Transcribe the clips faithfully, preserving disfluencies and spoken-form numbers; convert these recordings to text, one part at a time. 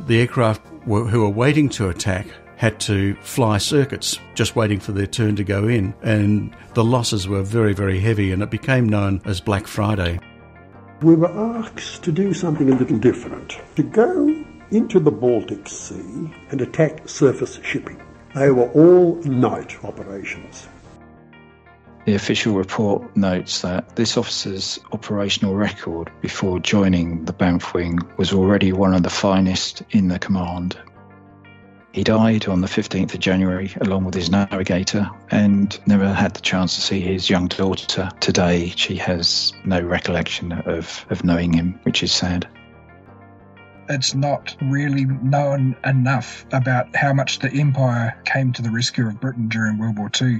the aircraft were, who were waiting to attack had to fly circuits, just waiting for their turn to go in. And the losses were very, very heavy, and it became known as Black Friday. We were asked to do something a little different, to go into the Baltic Sea and attack surface shipping. They were all night operations. The official report notes that this officer's operational record before joining the Banff Wing was already one of the finest in the command. He died on the fifteenth of January along with his navigator and never had the chance to see his young daughter. Today, she has no recollection of, of knowing him, which is sad. It's not really known enough about how much the Empire came to the rescue of Britain during World War Two.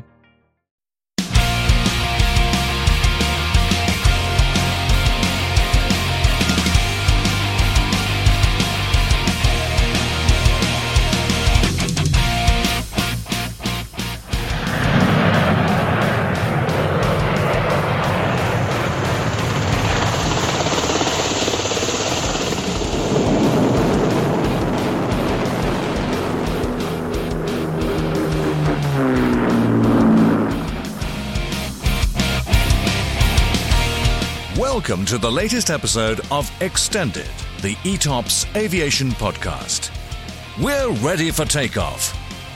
Welcome to the latest episode of Extended, the E T O P S Aviation Podcast. We're ready for takeoff.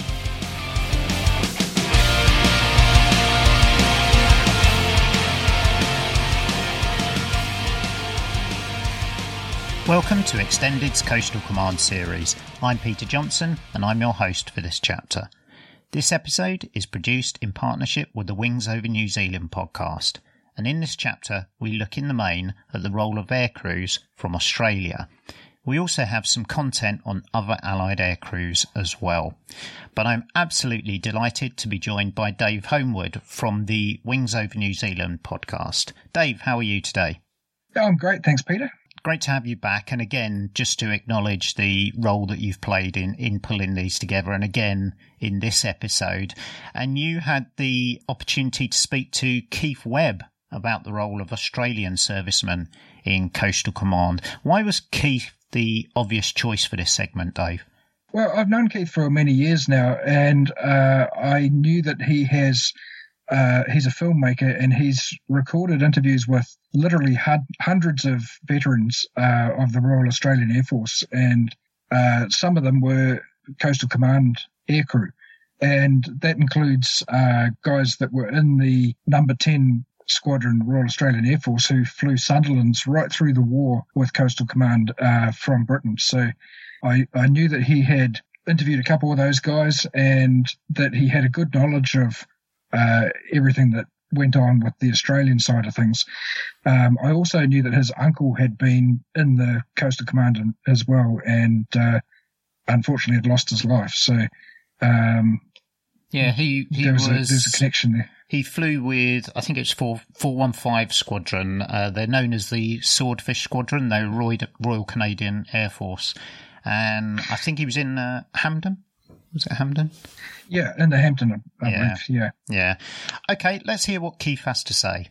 Welcome to Extended's Coastal Command series. I'm Peter Johnson and I'm your host for this chapter. This episode is produced in partnership with the Wings Over New Zealand podcast. And in this chapter, we look in the main at the role of aircrews from Australia. We also have some content on other Allied aircrews as well. But I'm absolutely delighted to be joined by Dave Homewood from the Wings Over New Zealand podcast. Dave, how are you today? Oh, I'm great, thanks, Peter. Great to have you back. And again, just to acknowledge the role that you've played in, in pulling these together. And again, in this episode. And you had the opportunity to speak to Keith Webb about the role of Australian servicemen in Coastal Command. Why was Keith the obvious choice for this segment, Dave? Well, I've known Keith for many years now, and uh, I knew that he has, uh, he's a filmmaker, and he's recorded interviews with literally had hundreds of veterans uh, of the Royal Australian Air Force, and uh, some of them were Coastal Command aircrew. And that includes uh, guys that were in the number ten Squadron Royal Australian Air Force who flew Sunderlands right through the war with Coastal Command uh, from Britain. So I, I knew that he had interviewed a couple of those guys and that he had a good knowledge of uh, everything that went on with the Australian side of things. Um, I also knew that his uncle had been in the Coastal Command as well and uh, unfortunately had lost his life. So um, yeah, he, he there was, was... A, there's a connection there. He flew with, I think it's four one five Squadron. Uh, they're known as the Swordfish Squadron. They're Royal, Royal Canadian Air Force. And I think he was in uh, Hampden. Was it Hampden? Yeah, in the Hampden, I yeah. believe, yeah. Yeah. Okay, let's hear what Keith has to say.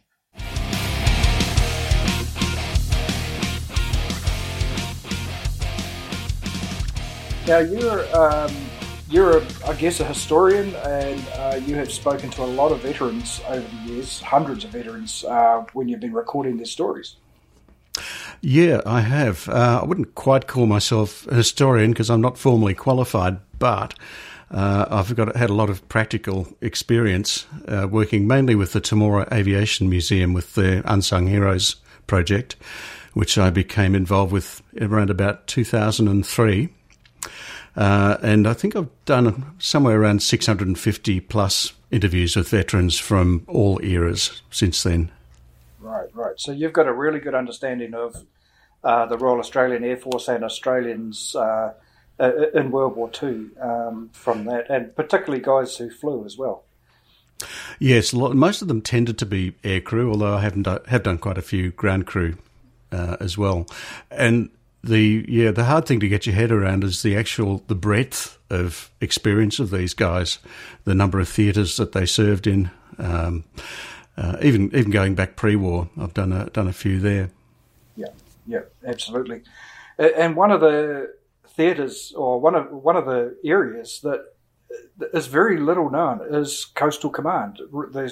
Now, you're... Um You're, a, I guess, a historian, and uh, you have spoken to a lot of veterans over the years, hundreds of veterans, uh, when you've been recording their stories. Yeah, I have. Uh, I wouldn't quite call myself a historian because I'm not formally qualified, but uh, I've got had a lot of practical experience uh, working mainly with the Temora Aviation Museum with their Unsung Heroes project, which I became involved with around about two thousand three. Uh, and I think I've done somewhere around six hundred fifty plus interviews with veterans from all eras since then. Right, right. So you've got a really good understanding of uh, the Royal Australian Air Force and Australians uh, in World War Two um, from that, and particularly guys who flew as well. Yes, a lot, most of them tended to be air crew, although I haven't do, have done quite a few ground crew uh, as well. And The yeah, the hard thing to get your head around is the actual the breadth of experience of these guys, the number of theatres that they served in, um, uh, even even going back pre-war. I've done a done a few there. Yeah, yeah, absolutely. And one of the theatres, or one of one of the areas that is very little known, is Coastal Command. There's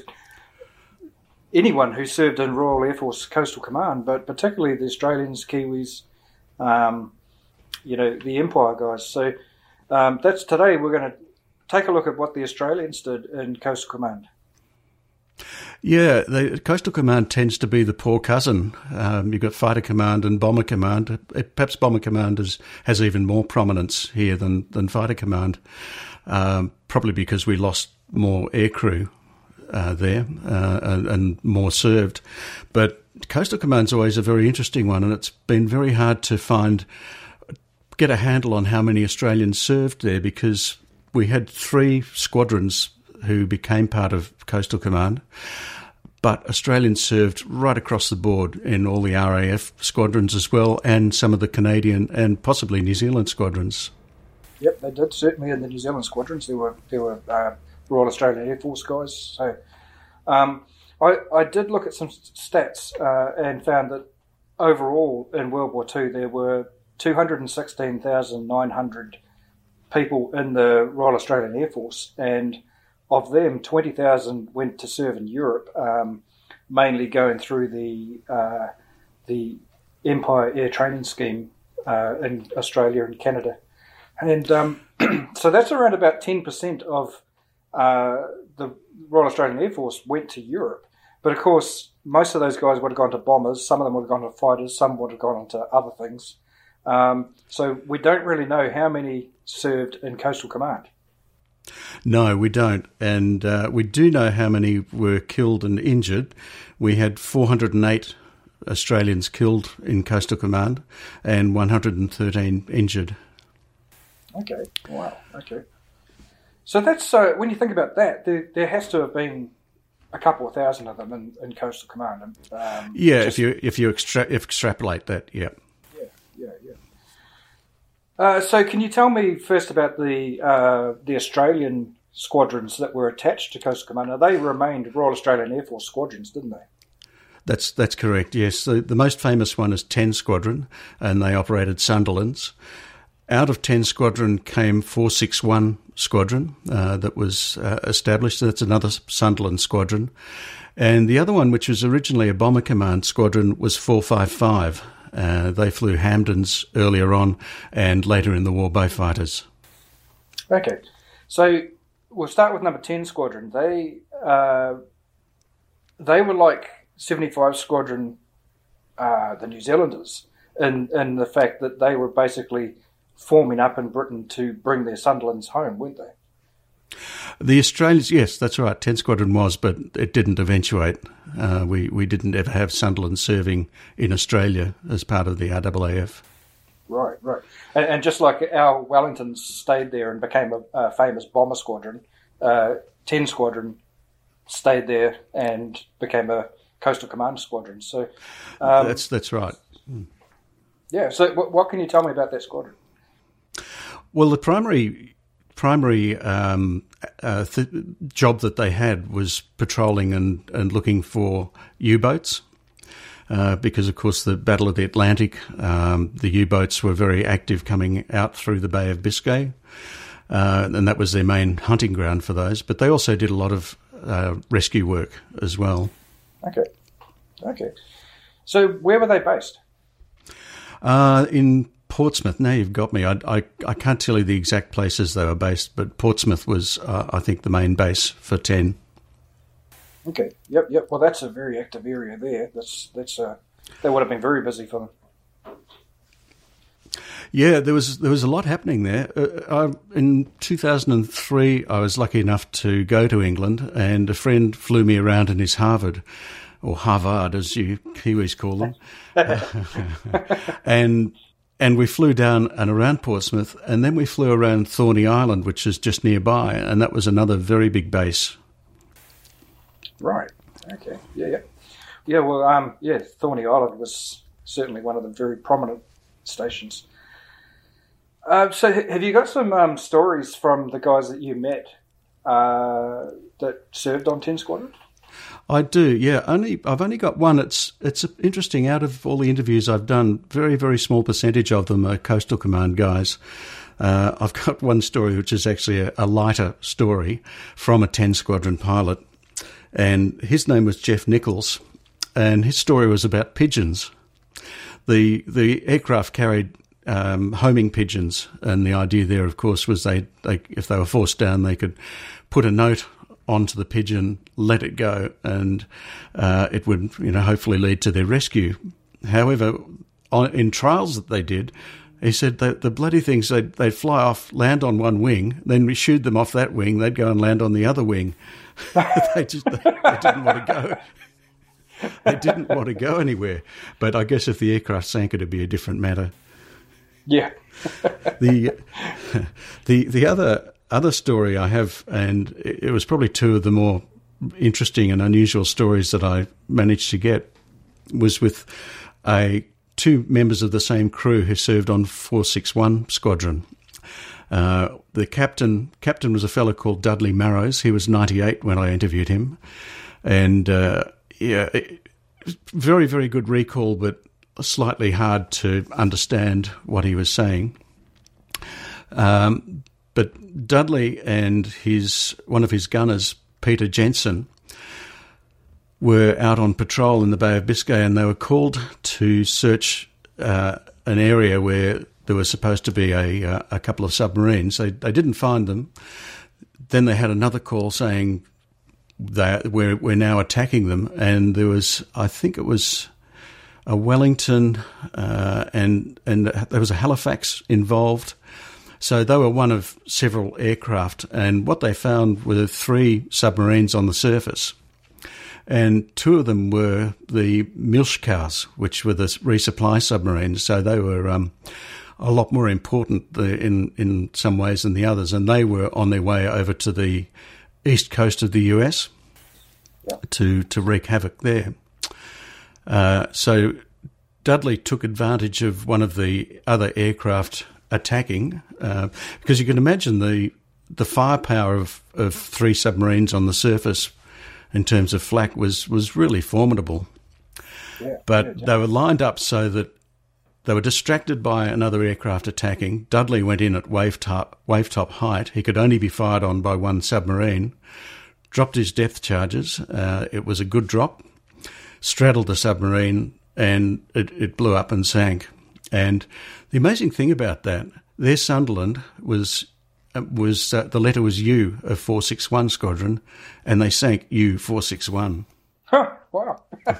anyone who served in Royal Air Force Coastal Command, but particularly the Australians, Kiwis, um, you know, the Empire guys. So um, that's today. We're going to take a look at what the Australians did in Coastal Command. Yeah, the Coastal Command tends to be the poor cousin. Um, you've got Fighter Command and Bomber Command. Perhaps Bomber Command is, has even more prominence here than, than Fighter Command, um, probably because we lost more aircrew uh, there uh, and, and more served. But Coastal Command's always a very interesting one, and it's been very hard to find, get a handle on how many Australians served there, because we had three squadrons who became part of Coastal Command, but Australians served right across the board in all the R A F squadrons as well, and some of the Canadian and possibly New Zealand squadrons. Yep, they did, certainly in the New Zealand squadrons. There were there were uh, Royal Australian Air Force guys. So um, I, I did look at some stats uh, and found that overall in World War Two there were two hundred sixteen thousand nine hundred people in the Royal Australian Air Force, and of them, twenty thousand went to serve in Europe, um, mainly going through the uh, the Empire Air Training Scheme uh, in Australia and Canada. And um, so that's around about ten percent of uh, the Royal Australian Air Force went to Europe. But of course, most of those guys would have gone to bombers, some of them would have gone to fighters, some would have gone on to other things. Um, so we don't really know how many served in Coastal Command. No, we don't. And uh, we do know how many were killed and injured. We had four hundred eight Australians killed in Coastal Command and one hundred thirteen injured. Okay, wow, okay. So that's, uh, when you think about that, there, there has to have been a couple of thousand of them in, in Coastal Command. Um, yeah, just, if you if you extra- if extrapolate that, yeah. Yeah, yeah, yeah. Uh, so can you tell me first about the uh, the Australian squadrons that were attached to Coastal Command? Now, they remained Royal Australian Air Force squadrons, didn't they? That's that's correct, yes. The, the most famous one is ten Squadron, and they operated Sunderlands. Out of ten Squadron came four sixty-one Squadron uh, that was uh, established. That's another Sunderland Squadron. And the other one, which was originally a Bomber Command Squadron, was four fifty-five. Uh, they flew Hampdens earlier on and later in the war Beaufighters. Okay, so we'll start with number ten Squadron. They uh, they were like seventy-five Squadron, uh, the New Zealanders, in, in the fact that they were basically forming up in Britain to bring their Sunderlands home, weren't they? The Australians, yes, that's right. ten Squadron was, but it didn't eventuate. Uh, we, we didn't ever have Sunderland serving in Australia as part of the R A A F. Right, right. And, and just like our Wellingtons stayed there and became a, a famous bomber squadron, uh, ten Squadron stayed there and became a Coastal Command squadron. So um, that's that's right. Mm. Yeah. So what, what can you tell me about that squadron? Well, the primary primary um, uh, th- job that they had was patrolling and, and looking for U-boats. Uh, because, of course, the Battle of the Atlantic, um, the U-boats were very active coming out through the Bay of Biscay, uh, and that was their main hunting ground for those. But they also did a lot of uh, rescue work as well. Okay. Okay. So where were they based? Uh, in Portsmouth. Now you've got me. I, I, I can't tell you the exact places they were based, but Portsmouth was, uh, I think, the main base for ten. Okay. Yep. Yep. Well, that's a very active area there. That's that's uh, that would have been very busy for them. Yeah, there was there was a lot happening there. Uh, I, in two thousand three, I was lucky enough to go to England, and a friend flew me around in his Harvard, or Harvard as you Kiwis call them, and and we flew down and around Portsmouth, and then we flew around Thorney Island, which is just nearby, and that was another very big base. Right. Okay. Yeah. Yeah. Yeah. Well. Um. Yeah. Thorney Island was certainly one of the very prominent stations. Uh, so, have you got some um, stories from the guys that you met uh, that served on ten Squadron? I do, yeah. Only I've only got one. It's it's interesting. Out of all the interviews I've done, very very small percentage of them are Coastal Command guys. Uh, I've got one story which is actually a, a lighter story from a ten Squadron pilot, and his name was Jeff Nichols, and his story was about pigeons. The the aircraft carried um, homing pigeons, and the idea there, of course, was they, they if they were forced down, they could put a note onto the pigeon, let it go, and uh, it would, you know, hopefully lead to their rescue. However, on, in trials that they did, he said that the bloody things, they'd, they'd fly off, land on one wing, then we shooed them off that wing, they'd go and land on the other wing. they just they, they didn't want to go. They didn't want to go anywhere. But I guess if the aircraft sank, it'd be a different matter. Yeah. the the the other other story I have, and it was probably two of the more interesting and unusual stories that I managed to get, was with a two members of the same crew who served on four sixty-one Squadron. Uh, the captain captain was a fellow called Dudley Marrows. He was ninety-eight when I interviewed him, and uh, yeah, very very good recall, but slightly hard to understand what he was saying. Um, but Dudley and his one of his gunners, Peter Jensen, were out on patrol in the Bay of Biscay, and they were called to search uh, an area where there was supposed to be a, a couple of submarines. They, they didn't find them. Then they had another call saying that we're, we're now attacking them, and there was, I think it was a Wellington uh, and and there was a Halifax involved. So they were one of several aircraft, and what they found were three submarines on the surface. And two of them were the Milchkaus, which were the resupply submarines. So they were um, a lot more important in, in some ways than the others. And they were on their way over to the east coast of the U S yeah. to, to wreak havoc there. Uh, so Dudley took advantage of one of the other aircraft attacking, uh, because you can imagine the the firepower of, of three submarines on the surface in terms of flak was, was really formidable. Yeah, but yeah, yeah. They were lined up so that they were distracted by another aircraft attacking. Dudley went in at wave top, wave top height. He could only be fired on by one submarine, dropped his depth charges. Uh, it was a good drop, straddled the submarine, and it, it blew up and sank. And the amazing thing about that, their Sunderland was was uh, the letter was U of four sixty-one Squadron, and they sank U four sixty-one. Huh, wow.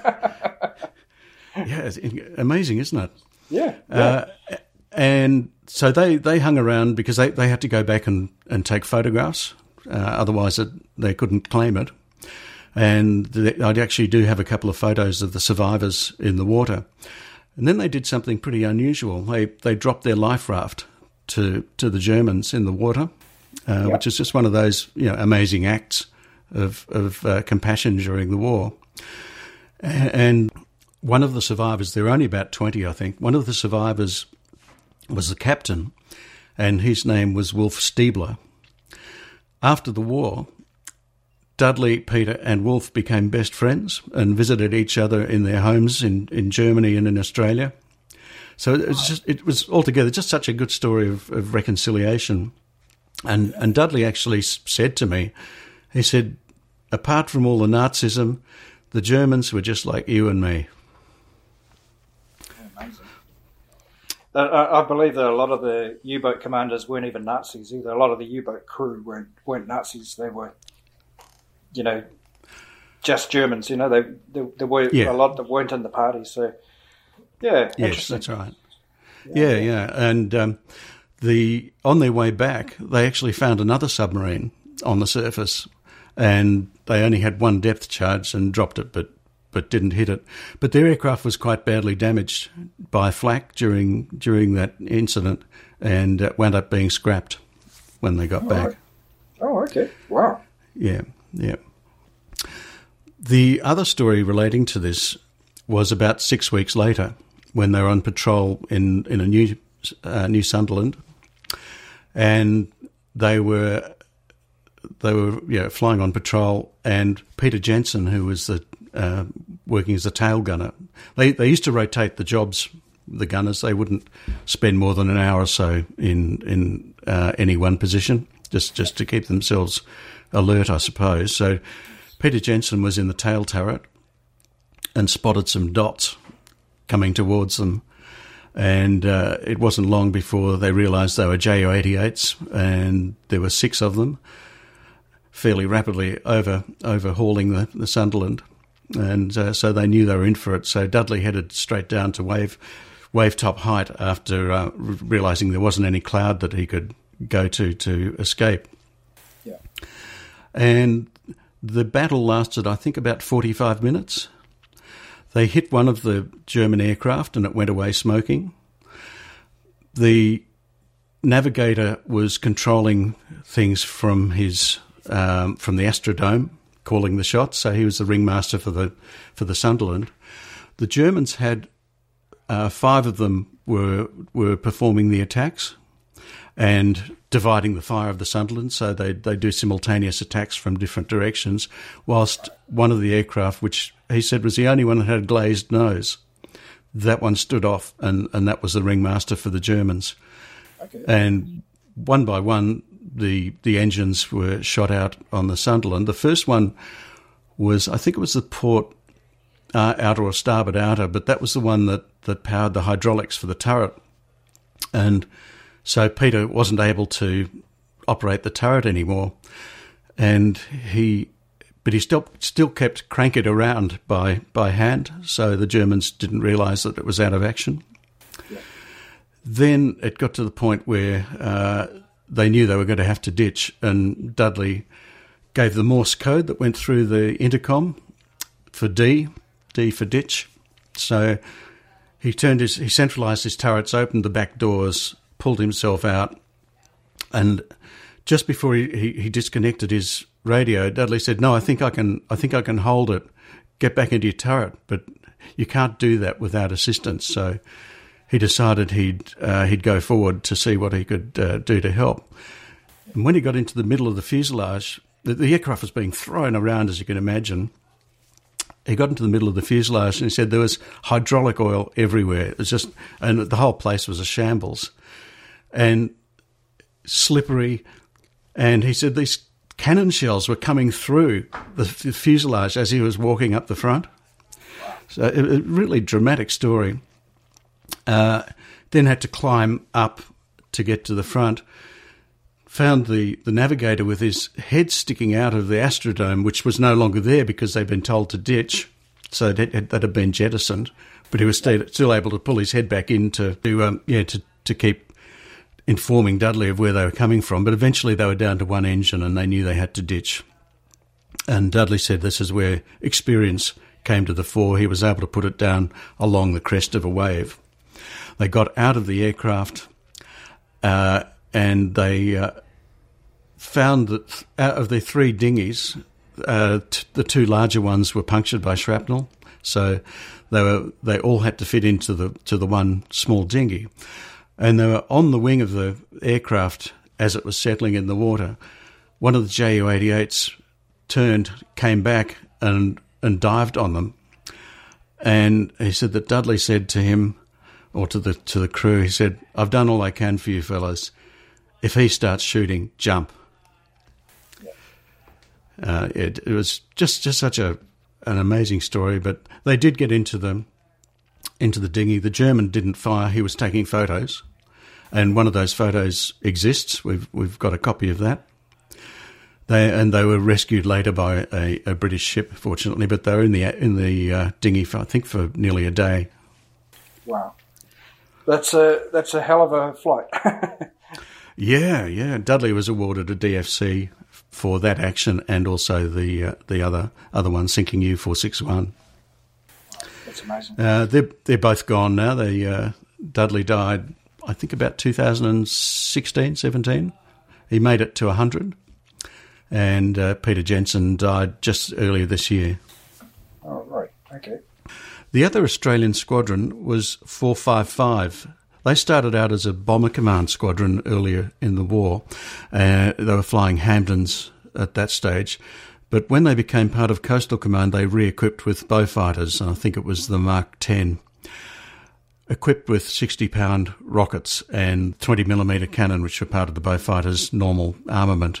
Yeah, it's amazing, isn't it? Yeah. yeah. Uh, and so they, they hung around because they, they had to go back and, and take photographs, uh, otherwise it, they couldn't claim it. And they, I actually do have a couple of photos of the survivors in the water. And then they did something pretty unusual. They they dropped their life raft to, to the Germans in the water, uh, yep. which is just one of those, you know, amazing acts of, of uh, compassion during the war. And one of the survivors, there were only about twenty, I think, one of the survivors was the captain, and his name was Wolf Stiebler. After the war, Dudley, Peter and Wolf became best friends and visited each other in their homes in, in Germany and in Australia. So it was, just, it was altogether just such a good story of, of reconciliation. And, and Dudley actually said to me, he said, apart from all the Nazism, the Germans were just like you and me. Amazing. I believe that a lot of the U-boat commanders weren't even Nazis either. A lot of the U-boat crew weren't, weren't Nazis. They were, you know, just Germans. You know, they there, there were yeah. a lot that weren't in the party. So, yeah, yes, that's right. Yeah, yeah, yeah. and um, the on their way back, they actually found another submarine on the surface, and they only had one depth charge and dropped it, but but didn't hit it. But their aircraft was quite badly damaged by flak during during that incident, and uh, wound up being scrapped when they got oh, back. Oh, okay. Wow. Yeah. Yeah. The other story relating to this was about six weeks later when they were on patrol in, in a new uh, New Sunderland, and they were they were yeah, flying on patrol, and Peter Jensen, who was the uh, working as a tail gunner, they they used to rotate the jobs. The gunners, they wouldn't spend more than an hour or so in in uh, any one position, just just to keep themselves alert, I suppose. So Peter Jensen was in the tail turret and spotted some dots coming towards them, and uh, it wasn't long before they realised they were J U eighty-eights, and there were six of them, fairly rapidly over overhauling the, the Sunderland, and uh, so they knew they were in for it. So Dudley headed straight down to Wave. Wave top height after uh, realising there wasn't any cloud that he could go to to escape. Yeah. And the battle lasted, I think, about forty-five minutes. They hit one of the German aircraft and it went away smoking. The navigator was controlling things from his um, from the Astrodome, calling the shots, so he was the ringmaster for the for the Sunderland. The Germans had Uh, five of them were were performing the attacks and dividing the fire of the Sunderland, so they they do simultaneous attacks from different directions, whilst one of the aircraft, which he said was the only one that had a glazed nose, that one stood off, and, and that was the ringmaster for the Germans. Okay. And one by one, the the engines were shot out on the Sunderland. The first one was, I think it was the port Uh, outer or starboard outer, but that was the one that, that powered the hydraulics for the turret. And so Peter wasn't able to operate the turret anymore. And he, but he still still kept cranking it around by, by hand, so the Germans didn't realise that it was out of action. Yeah. Then it got to the point where uh, they knew they were going to have to ditch, and Dudley gave the Morse code that went through the intercom for D, D for ditch. So he turned his, he centralised his turrets, opened the back doors, pulled himself out, and just before he, he, he disconnected his radio, Dudley said, "No, I think I can. I think I can hold it. Get back into your turret." But you can't do that without assistance. So he decided he'd uh, he'd go forward to see what he could uh, do to help. And when he got into the middle of the fuselage, the, the aircraft was being thrown around, as you can imagine. He got into the middle of the fuselage and he said there was hydraulic oil everywhere. It was just, and the whole place was a shambles and slippery. And he said these cannon shells were coming through the fuselage as he was walking up the front. So a really dramatic story. Uh, then had to climb up to get to the front. Found the, the navigator with his head sticking out of the Astrodome, which was no longer there because they'd been told to ditch, so that had, that had been jettisoned. But he was still, still able to pull his head back in to, to um, yeah to, to keep informing Dudley of where they were coming from. But eventually they were down to one engine and they knew they had to ditch. And Dudley said this is where experience came to the fore. He was able to put it down along the crest of a wave. They got out of the aircraft uh, and they... Uh, found that out of the three dinghies, uh, t- the two larger ones were punctured by shrapnel, so they were they all had to fit into the to the one small dinghy, and they were on the wing of the aircraft as it was settling in the water. One of the J U eighty-eights turned, came back, and and dived on them, and he said that Dudley said to him, or to the to the crew, he said, "I've done all I can for you fellas. If he starts shooting, jump." Uh, it, it was just, just such a an amazing story, but they did get into the into the dinghy. The German didn't fire; he was taking photos, and one of those photos exists. We've we've got a copy of that. They and they were rescued later by a, a British ship, fortunately, but they were in the in the uh, dinghy for I think for nearly a day. Wow, that's a that's a hell of a flight. yeah, yeah. Dudley was awarded a D F C for that action and also the uh, the other other one, sinking U four sixty-one. That's amazing. Uh, they're they're both gone now. They uh, Dudley died, I think, about two thousand sixteen, seventeen. He made it to one hundred, and uh, Peter Jensen died just earlier this year. Oh, right. Okay. The other Australian squadron was four five five. They started out as a bomber command squadron earlier in the war. Uh, they were flying Hampden's at that stage. But when they became part of Coastal Command, they re-equipped with Beaufighters, and I think it was the Mark ten, equipped with sixty-pound rockets and twenty millimetre cannon, which were part of the Beaufighters' normal armament.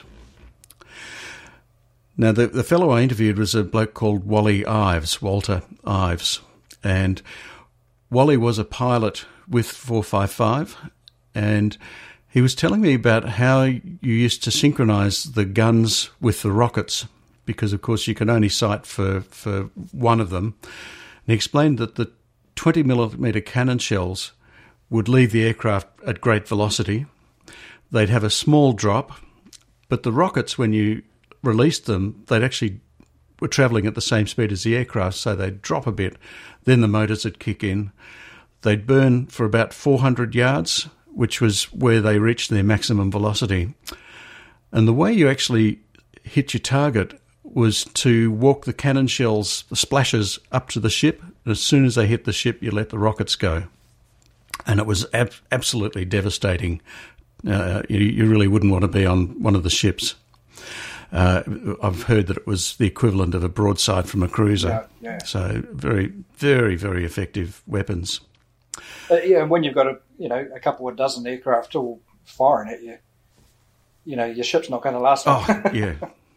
Now, the, the fellow I interviewed was a bloke called Wally Ives, Walter Ives, and Wally was a pilot with four fifty-five, and he was telling me about how you used to synchronise the guns with the rockets, because, of course, you can only sight for, for one of them. And he explained that the twenty millimetre cannon shells would leave the aircraft at great velocity. They'd have a small drop, but the rockets, when you released them, they'd actually were travelling at the same speed as the aircraft, so they'd drop a bit. Then the motors would kick in. They'd burn for about four hundred yards, which was where they reached their maximum velocity. And the way you actually hit your target was to walk the cannon shells, the splashes, up to the ship. And as soon as they hit the ship, you let the rockets go. And it was ab- absolutely devastating. Uh, you, you really wouldn't want to be on one of the ships. Uh, I've heard that it was the equivalent of a broadside from a cruiser. Yeah, yeah. So very, very, very effective weapons. Uh, yeah, and when you've got a you know a couple of dozen aircraft all firing at you, you know your ship's not going to last long. Oh, yeah.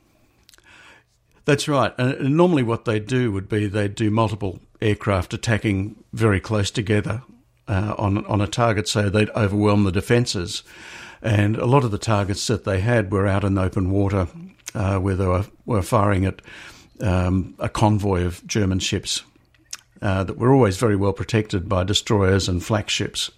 That's right. And normally what they'd do would be they'd do multiple aircraft attacking very close together uh, on on a target, so they'd overwhelm the defences. And a lot of the targets that they had were out in open water, uh, where they were, were firing at um, a convoy of German ships uh, that were always very well protected by destroyers and flak ships.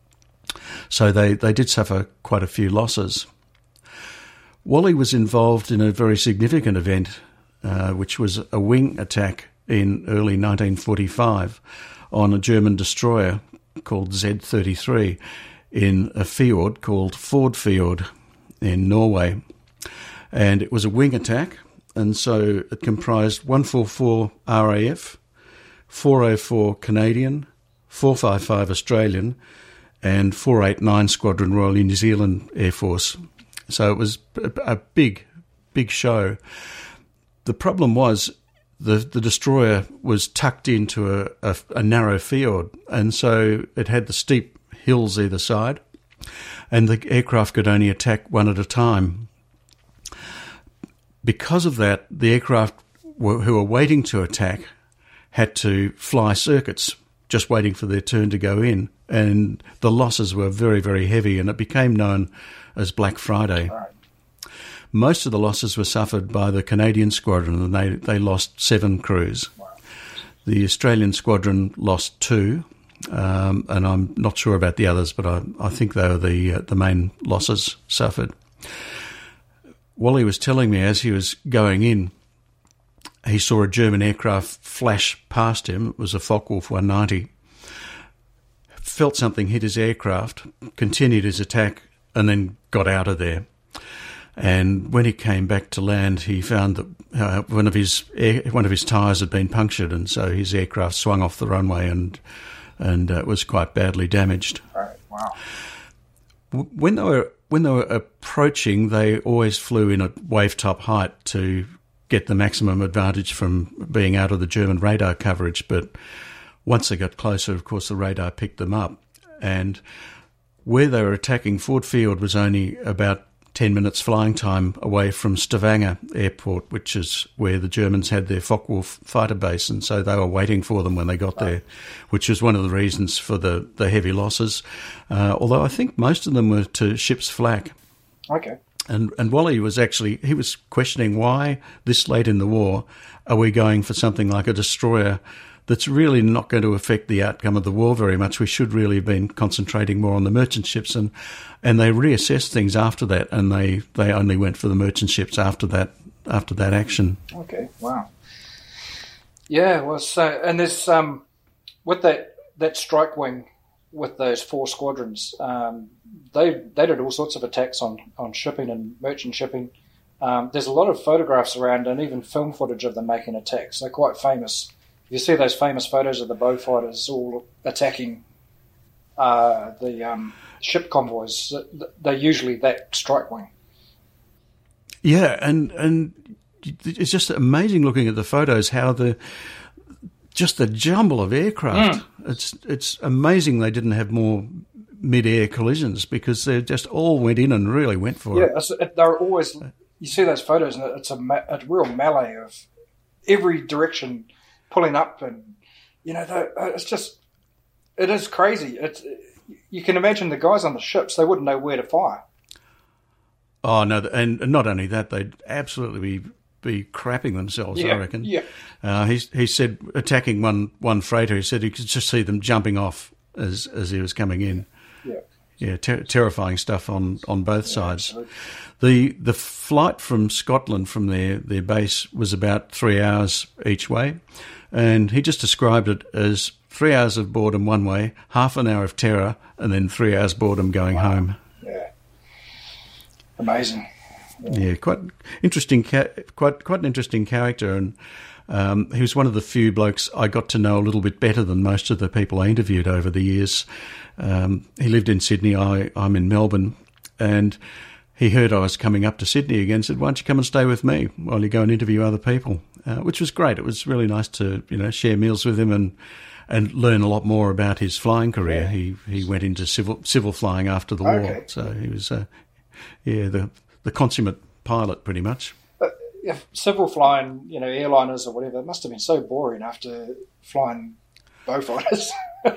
So they, they did suffer quite a few losses. Wally was involved in a very significant event, uh, which was a wing attack in early nineteen forty-five on a German destroyer called Z thirty-three. In a fjord called Ford Fjord in Norway. And it was a wing attack, and so it comprised one forty-four R A F, four oh four Canadian, four fifty-five Australian, and four eighty-nine Squadron Royal New Zealand Air Force. So it was a, a big, big show. The problem was the, the destroyer was tucked into a, a, a narrow fjord, and so it had the steep hills either side, and the aircraft could only attack one at a time. Because of that, the aircraft were, who were waiting to attack had to fly circuits, just waiting for their turn to go in, and the losses were very, very heavy, and it became known as Black Friday. Right. Most of the losses were suffered by the Canadian squadron, and they, they lost seven crews. Wow. The Australian squadron lost two, Um, and I'm not sure about the others, but I, I think they were the uh, the main losses suffered. Wally was telling me as he was going in, he saw a German aircraft flash past him. It was a Focke-Wulf one ninety. Felt something hit his aircraft, continued his attack, and then got out of there. And when he came back to land, he found that uh, one of his air, one of his tyres had been punctured, and so his aircraft swung off the runway and. and uh, was quite badly damaged. Right. Wow. When they were when they were approaching, they always flew in at wave top height to get the maximum advantage from being out of the German radar coverage. But once they got closer, of course, the radar picked them up. And where they were attacking, Ford Field was only about ten minutes flying time away from Stavanger Airport, which is where the Germans had their Focke-Wulf fighter base, and so they were waiting for them when they got there, which was one of the reasons for the, the heavy losses, uh, although I think most of them were to ship's flak. Okay. And and Wally was actually, he was questioning why this late in the war are we going for something like a destroyer that's really not going to affect the outcome of the war very much. We should really have been concentrating more on the merchant ships, and and they reassessed things after that, and they, they only went for the merchant ships after that after that action. Okay, wow. Yeah, well, so and there's um with that that strike wing with those four squadrons, um, they they did all sorts of attacks on on shipping and merchant shipping. Um, there's a lot of photographs around and even film footage of them making attacks. They're quite famous. You see those famous photos of the Beaufighters all attacking uh, the um, ship convoys. They're usually that strike wing. Yeah, and and it's just amazing looking at the photos how the just the jumble of aircraft. Mm. It's it's amazing they didn't have more mid-air collisions because they just all went in and really went for yeah, it. Yeah, it, they're always. You see those photos, and it's a, a real melee of every direction pulling up, and you know, it's just it is crazy. It's you can imagine the guys on the ships; they wouldn't know where to fire. Oh no, and not only that, they'd absolutely be be crapping themselves. Yeah, I reckon. Yeah. Uh, he he said attacking one one freighter. He said he could just see them jumping off as as he was coming in. Yeah. Yeah, ter- terrifying stuff on, on both yeah, sides. Absolutely. The the flight from Scotland from their, their base was about three hours each way, and he just described it as three hours of boredom one way, half an hour of terror, and then three hours boredom going wow. home. Yeah, amazing. Yeah, yeah quite interesting. Ca- quite quite an interesting character, and um, he was one of the few blokes I got to know a little bit better than most of the people I interviewed over the years. Um, he lived in Sydney. I, I'm in Melbourne, and he heard I was coming up to Sydney again and said, why don't you come and stay with me while you go and interview other people, uh, which was great. It was really nice to, you know, share meals with him and and learn a lot more about his flying career. He he went into civil civil flying after the okay. war, so he was, uh, yeah, the, the consummate pilot pretty much. But if civil flying, you know, airliners or whatever, it must have been so boring after flying Beaufighters.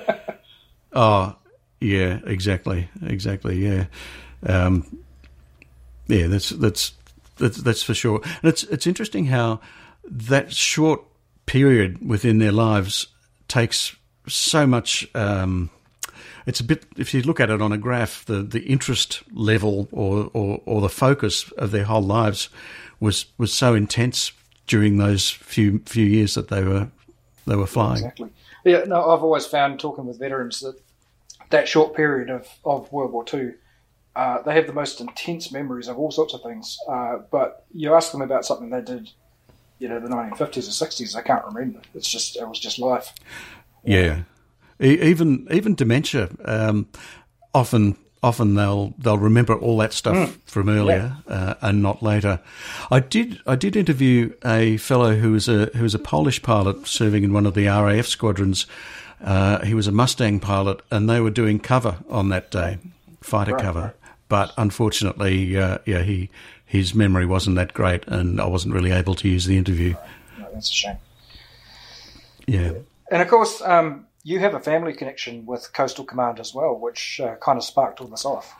Oh, yeah, exactly, exactly, yeah. Um, Yeah, that's that's that's that's for sure. And it's it's interesting how that short period within their lives takes so much. Um, it's a bit, if you look at it on a graph, the, the interest level or, or, or the focus of their whole lives was was so intense during those few few years that they were they were flying. Exactly. Yeah. No, I've always found talking with veterans that that short period of, of World War Two. Uh, they have the most intense memories of all sorts of things, uh, but you ask them about something they did, you know, the nineteen fifties or sixties, they can't remember. It's just it was just life. Yeah, e- even even dementia. Um, often, often they'll they'll remember all that stuff mm. from earlier yeah. uh, and not later. I did I did interview a fellow who was a who was a Polish pilot serving in one of the R A F squadrons. Uh, he was a Mustang pilot, and they were doing cover on that day, fighter right, cover. Right. But unfortunately, uh, yeah, he his memory wasn't that great, and I wasn't really able to use the interview. Right. No, that's a shame. Yeah. And of course, um, you have a family connection with Coastal Command as well, which uh, kind of sparked all this off.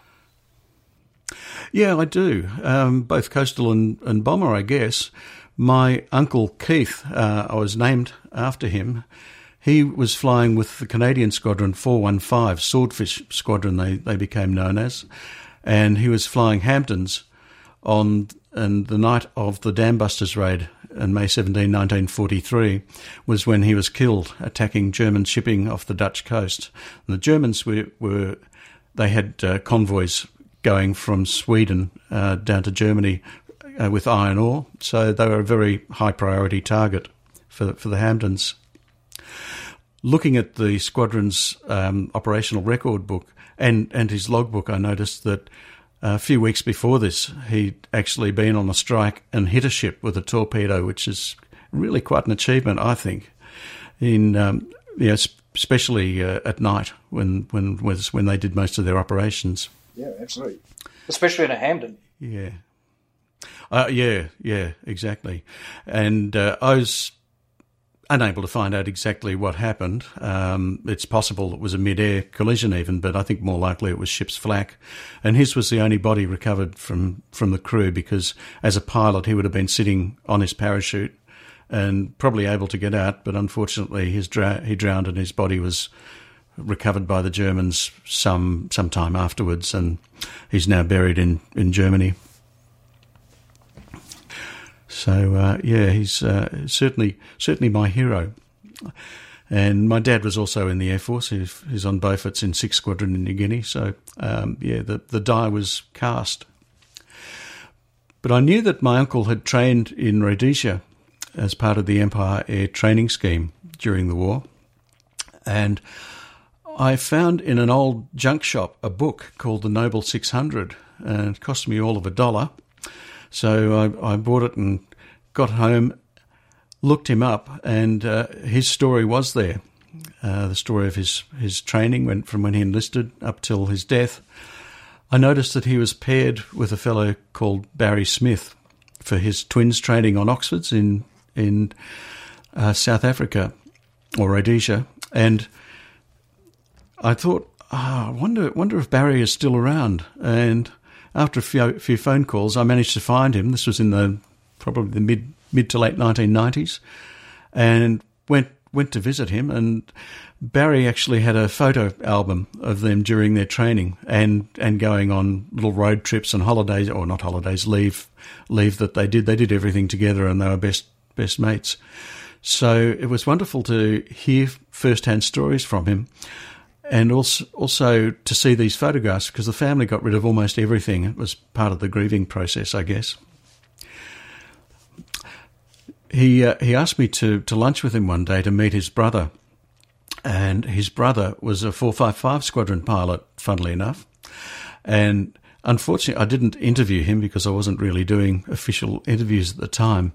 Yeah, I do. Um, both Coastal and, and Bomber, I guess. My uncle Keith, uh, I was named after him. He was flying with the Canadian Squadron four one five, Swordfish Squadron they, they became known as, and he was flying Hamptons on and the night of the Dam Busters raid on May seventeenth, nineteen forty-three, was when he was killed attacking German shipping off the Dutch coast. And the Germans were, were they had uh, convoys going from Sweden uh, down to Germany uh, with iron ore, so they were a very high priority target for for the Hamptons. Looking at the squadron's um, operational record book and, and his logbook, I noticed that a few weeks before this, he'd actually been on a strike and hit a ship with a torpedo, which is really quite an achievement, I think. In um, you know, especially uh, at night when when was when they did most of their operations. Yeah, absolutely. Especially in a Hampden. Yeah. Uh, yeah, yeah, exactly. And uh, I was unable to find out exactly what happened. Um, it's possible it was a mid-air collision even, but I think more likely it was ship's flak. And his was the only body recovered from, from the crew because as a pilot he would have been sitting on his parachute and probably able to get out, but unfortunately his dra- he drowned and his body was recovered by the Germans some some time afterwards, and he's now buried in, in Germany. So uh, yeah, he's uh, certainly certainly my hero. And my dad was also in the Air Force. He's, he's on Beaufort's in sixth Squadron in New Guinea. So um, yeah, the the die was cast. But I knew that my uncle had trained in Rhodesia as part of the Empire Air Training Scheme during the war, and I found in an old junk shop a book called The Noble six hundred, and it cost me all of a dollar. So I, I bought it and got home, looked him up, and uh, his story was there. Uh, the story of his, his training went from when he enlisted up till his death. I noticed that he was paired with a fellow called Barry Smith for his twins training on Oxfords in in uh, South Africa or Rhodesia, and I thought, oh, I wonder wonder if Barry is still around. And after a few, few phone calls, I managed to find him. This was in the probably the mid mid to late nineteen nineties, and went went to visit him. And Barry actually had a photo album of them during their training and, and going on little road trips and holidays, or not holidays, leave leave that they did. They did everything together, and they were best best mates. So it was wonderful to hear first-hand stories from him, and also also to see these photographs, because the family got rid of almost everything. It was part of the grieving process, I guess. He uh, he asked me to, to lunch with him one day to meet his brother. And his brother was a four fifty-five squadron pilot, funnily enough. And unfortunately, I didn't interview him because I wasn't really doing official interviews at the time.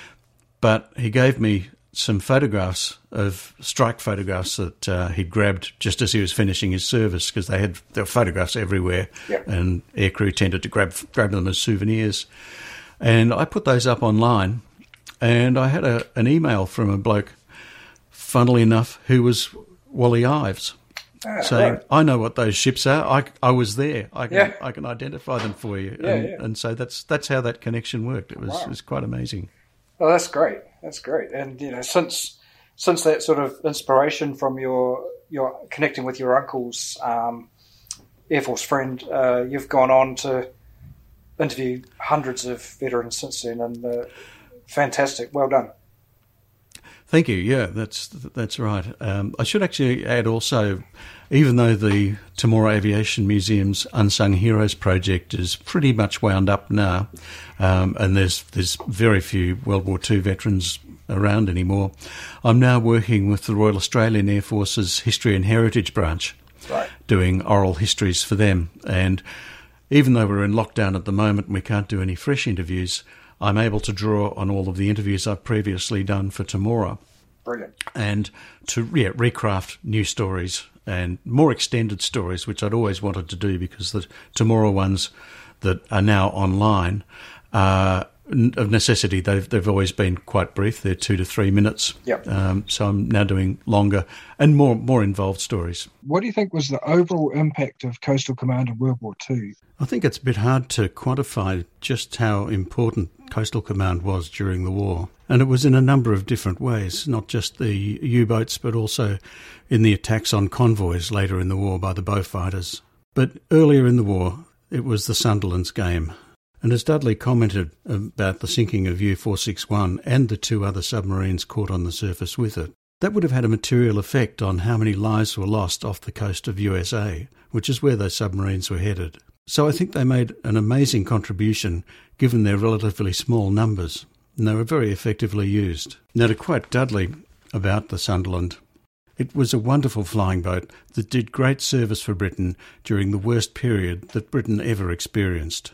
But he gave me some photographs of strike photographs that uh, he'd grabbed just as he was finishing his service, because they had there were photographs everywhere, yep. And aircrew tended to grab grab them as souvenirs. And I put those up online, and I had a, an email from a bloke, funnily enough, who was Wally Ives, ah, saying, right. I know what those ships are. I, I was there. I can yeah. I can identify them for you. Yeah, and, yeah. and so that's that's how that connection worked. It was wow. it was quite amazing. Oh, that's great. That's great. And you know, since since that sort of inspiration from your your connecting with your uncle's um, Air Force friend, uh, you've gone on to interview hundreds of veterans since then, and uh, fantastic. Well done. Thank you. Yeah, that's that's right. Um, I should actually add also, even though the Temora Aviation Museum's Unsung Heroes project is pretty much wound up now, um, and there's there's very few World War Two veterans around anymore, I'm now working with the Royal Australian Air Force's History and Heritage branch, right. doing oral histories for them. And even though we're in lockdown at the moment and we can't do any fresh interviews, I'm able to draw on all of the interviews I've previously done for Temora. Brilliant. And to yeah, recraft new stories and more extended stories, which I'd always wanted to do, because the Temora ones that are now online, uh, of necessity, they've, they've always been quite brief. They're two to three minutes. Yep. Um, so I'm now doing longer and more more involved stories. What do you think was the overall impact of Coastal Command in World War Two? I think it's a bit hard to quantify just how important Coastal Command was during the war. And it was in a number of different ways, not just the U-boats, but also in the attacks on convoys later in the war by the Beaufighters. But earlier in the war, it was the Sunderland's game. And as Dudley commented about the sinking of U four sixty-one and the two other submarines caught on the surface with it, that would have had a material effect on how many lives were lost off the coast of U S A, which is where those submarines were headed. So I think they made an amazing contribution given their relatively small numbers, and they were very effectively used. Now, to quote Dudley about the Sunderland, it was a wonderful flying boat that did great service for Britain during the worst period that Britain ever experienced.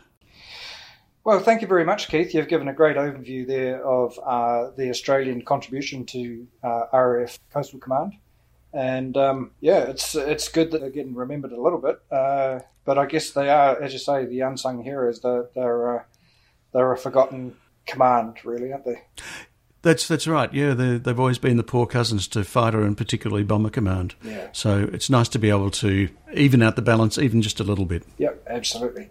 Well, thank you very much, Keith. You've given a great overview there of uh, the Australian contribution to uh, R A F Coastal Command. And, um, yeah, it's it's good that they're getting remembered a little bit. Uh, but I guess they are, as you say, the unsung heroes. They're, they're, uh, they're a forgotten command, really, aren't they? That's that's right, yeah. They've always been the poor cousins to Fighter and particularly Bomber Command. Yeah. So it's nice to be able to even out the balance even just a little bit. Yep, absolutely.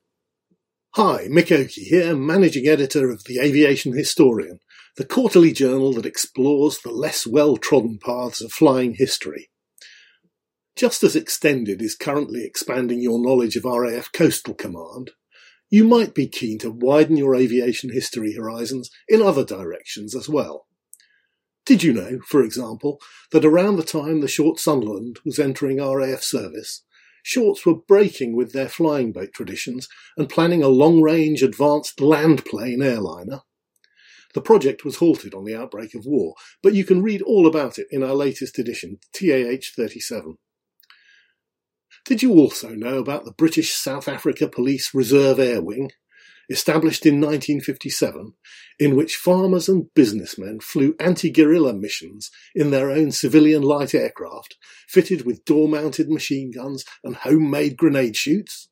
Hi, Mick Oakey here, Managing Editor of The Aviation Historian, the quarterly journal that explores the less well-trodden paths of flying history. Just as Extended is currently expanding your knowledge of R A F Coastal Command, you might be keen to widen your aviation history horizons in other directions as well. Did you know, for example, that around the time the Short Sunderland was entering R A F service, Shorts were breaking with their flying boat traditions and planning a long-range advanced land plane airliner? The project was halted on the outbreak of war, but you can read all about it in our latest edition, T A H thirty-seven. Did you also know about the British South Africa Police Reserve Air Wing? established in nineteen fifty-seven, in which farmers and businessmen flew anti-guerrilla missions in their own civilian light aircraft, fitted with door-mounted machine guns and homemade grenade chutes?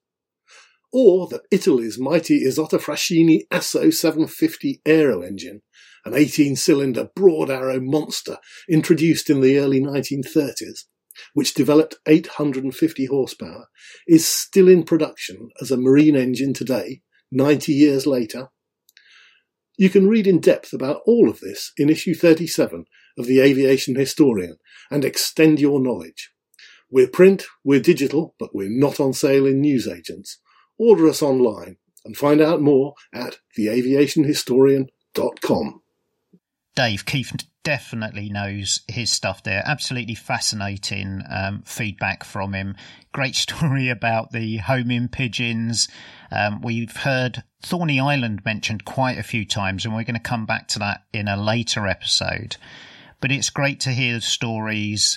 Or that Italy's mighty Isotta Fraschini Asso seven fifty aero engine, an eighteen-cylinder broad-arrow monster introduced in the early nineteen thirties, which developed eight hundred fifty horsepower, is still in production as a marine engine today, ninety years later? You can read in depth about all of this in issue thirty-seven of the Aviation Historian and extend your knowledge. We're print, we're digital, but we're not on sale in newsagents. Order us online and find out more at the aviation historian dot com. Dave, Keith definitely knows his stuff there. Absolutely fascinating um, feedback from him. Great story about the homing pigeons. Um, we've heard Thorney Island mentioned quite a few times, and we're going to come back to that in a later episode. But it's great to hear the stories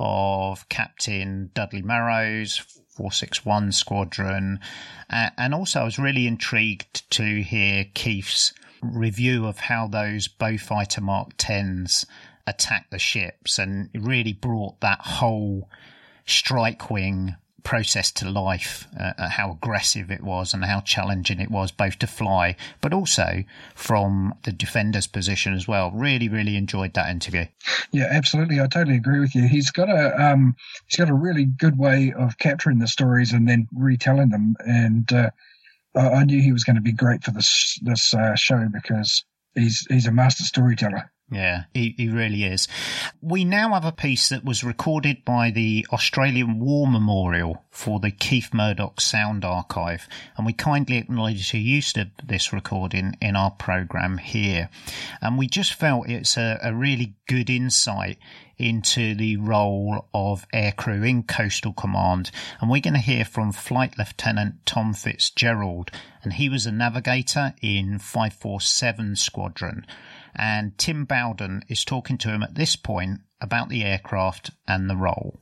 of Captain Dudley Marrow's four sixty-one Squadron. Uh, and also I was really intrigued to hear Keith's review of how those Beaufighter Mark tens attacked the ships, and it really brought that whole strike wing process to life, uh, how aggressive it was and how challenging it was both to fly but also from the defender's position as well. Really, really enjoyed that interview. Yeah, absolutely. I totally agree with you. He's got a um, he's got a really good way of capturing the stories and then retelling them. And uh, I knew he was going to be great for this this uh, show because he's he's a master storyteller. Yeah, he, he really is. We now have a piece that was recorded by the Australian War Memorial for the Keith Murdoch Sound Archive, and we kindly acknowledge who used this recording in our programme here. And we just felt it's a, a really good insight into the role of aircrew in Coastal Command. And we're going to hear from Flight Lieutenant Tom Fitzgerald, and he was a navigator in five forty-seven Squadron. And Tim Bowden is talking to him at this point about the aircraft and the role.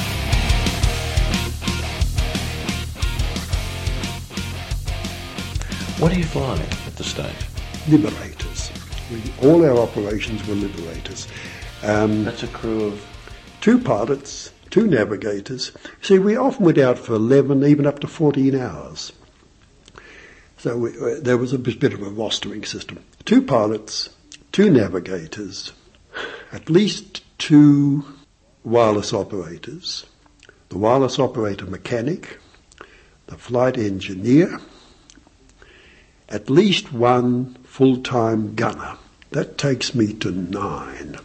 What are you flying at this stage? Liberators. We, all our operations were Liberators. Um, That's a crew of? Two pilots, two navigators. See, we often went out for eleven, even up to fourteen hours. So we, uh, there was a bit of a rostering system. Two pilots, two navigators, at least two wireless operators, the wireless operator mechanic, the flight engineer, at least one full-time gunner. That takes me to nine.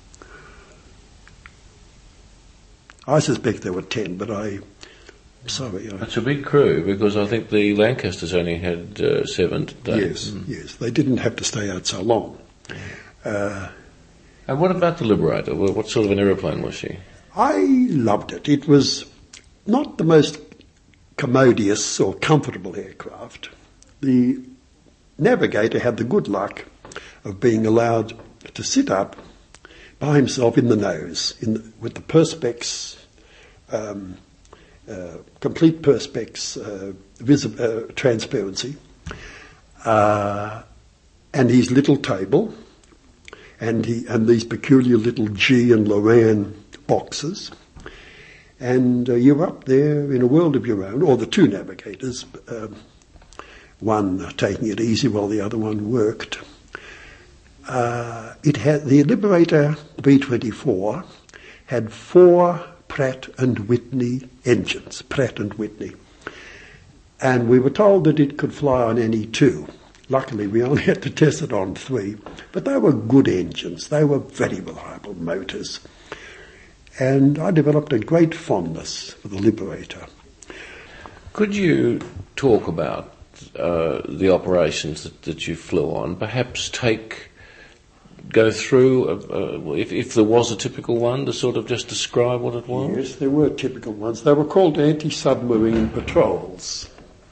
I suspect there were ten, but I, I'm sorry. I, That's a big crew, because I think the Lancasters only had uh, seven today. Yes, mm. yes. They didn't have to stay out so long. Uh, and what about the Liberator? What sort of an aeroplane was she? I loved it. It was not the most commodious or comfortable aircraft. The navigator had the good luck of being allowed to sit up by himself in the nose, in the, with the perspex, um, uh, complete perspex uh, visi- uh, transparency, uh, and his little table, and he and these peculiar little G and Loran boxes, and uh, you're up there in a world of your own, or the two navigators, um, one taking it easy while the other one worked. Uh, it had the Liberator V twenty-four had four Pratt and Whitney engines, Pratt and Whitney, and we were told that it could fly on any two. Luckily, we only had to test it on three, but they were good engines. They were very reliable motors, and I developed a great fondness for the Liberator. Could you talk about uh, the operations that, that you flew on? Perhaps take. Go through, uh, uh, if, if there was a typical one, to sort of just describe what it was? Yes, there were typical ones. They were called anti-submarine patrols.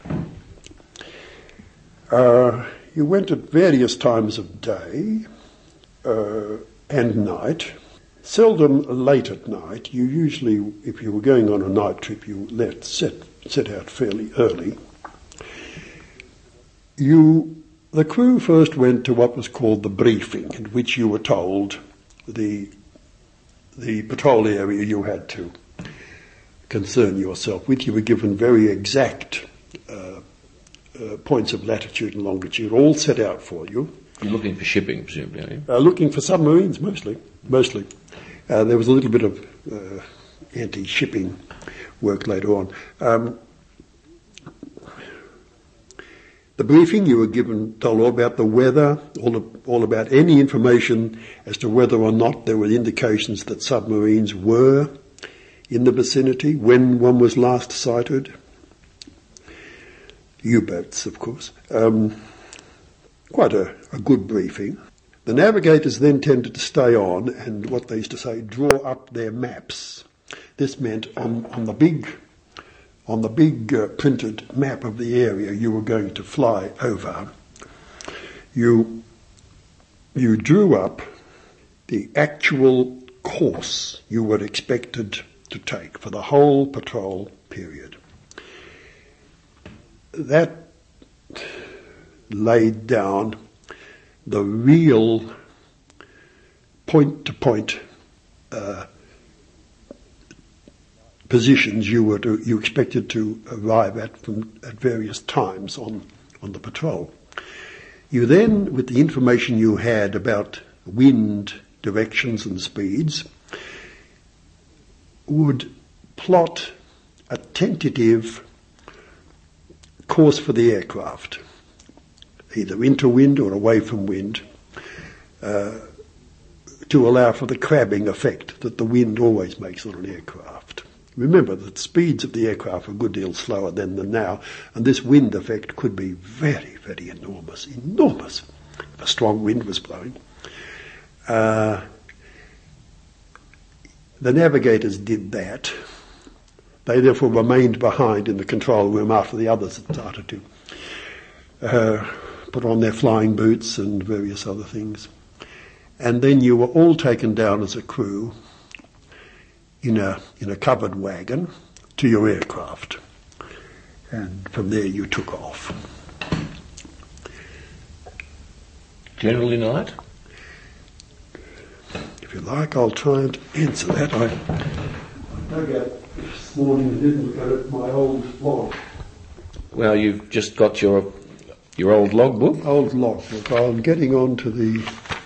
Uh, you went at various times of day uh, and night, seldom late at night. You usually, if you were going on a night trip, you let set, set out fairly early. you, the crew first went to what was called the briefing, in which you were told the the patrol area you had to concern yourself with. You were given very exact uh, uh, points of latitude and longitude, all set out for you. You're looking for shipping, presumably, are you? Uh, looking for submarines, mostly. Mostly. Uh, there was a little bit of uh, anti-shipping work later on. Um, the briefing, you were given, told all about the weather, all, of, all about any information as to whether or not there were indications that submarines were in the vicinity, when one was last sighted. U-boats, of course. Um, quite a, a good briefing. The navigators then tended to stay on and, what they used to say, draw up their maps. This meant on, on the big on the big uh, printed map of the area you were going to fly over, you, you drew up the actual course you were expected to take for the whole patrol period. That laid down the real point-to-point uh, positions you were to, you expected to arrive at from at various times on, on the patrol. You then, with the information you had about wind directions and speeds, would plot a tentative course for the aircraft, either into wind or away from wind, uh, to allow for the crabbing effect that the wind always makes on an aircraft. Remember that the speeds of the aircraft are a good deal slower then than now, and this wind effect could be very, very enormous, enormous, if a strong wind was blowing. Uh, the navigators did that. They therefore remained behind in the control room after the others had started to uh, put on their flying boots and various other things. And then you were all taken down as a crew in a in a covered wagon to your aircraft, and from there you took off. Generally night? If you like, I'll try and answer that. I, I dug out this morning and didn't look at my old log. Well, you've just got your your old logbook. Old logbook. I'm getting on to the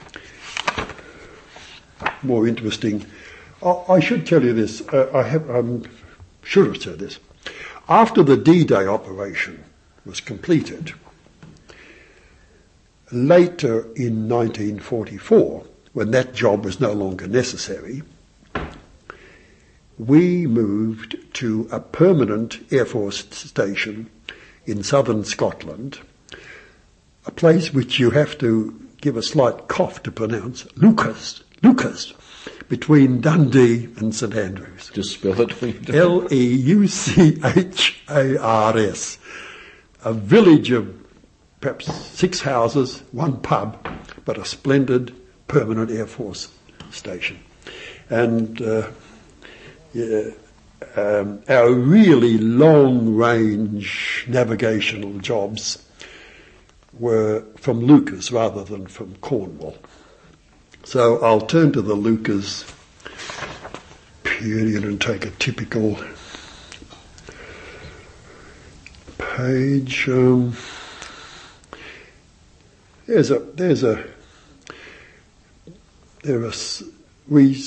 more interesting. I should tell you this. Uh, I have, um, should have said this. After the D-Day operation was completed, later in nineteen forty-four, when that job was no longer necessary, we moved to a permanent Air Force station in southern Scotland, a place which you have to give a slight cough to pronounce, Lucas, Lucas. Between Dundee and St Andrews. Just spell it. L E U C H A R S. A village of perhaps six houses, one pub, but a splendid permanent Air Force station. And uh, yeah, um, our really long-range navigational jobs were from Lucas rather than from Cornwall. So I'll turn to the Lucas period and take a typical page. Um, there's a there's a there are we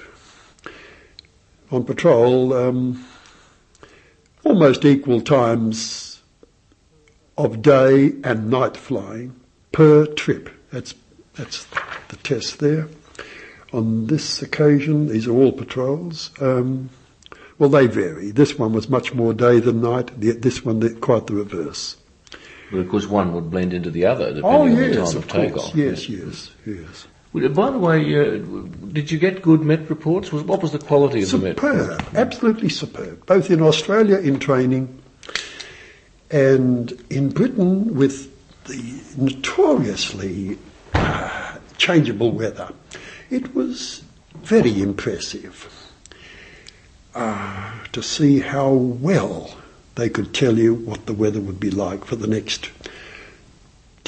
on patrol um, almost equal times of day and night flying per trip. That's that's the test there. On this occasion, these are all patrols. Um, well, they vary. This one was much more day than night. The, this one, quite the reverse. But of course, one would blend into the other depending oh, on yes, the time of, of takeoff. Yes, yes, yes. Well, by the way, uh, did you get good Met reports? What was the quality of superb, the Met reports? Absolutely superb. Both in Australia in training and in Britain with the notoriously uh, changeable weather. It was very impressive uh, to see how well they could tell you what the weather would be like for the next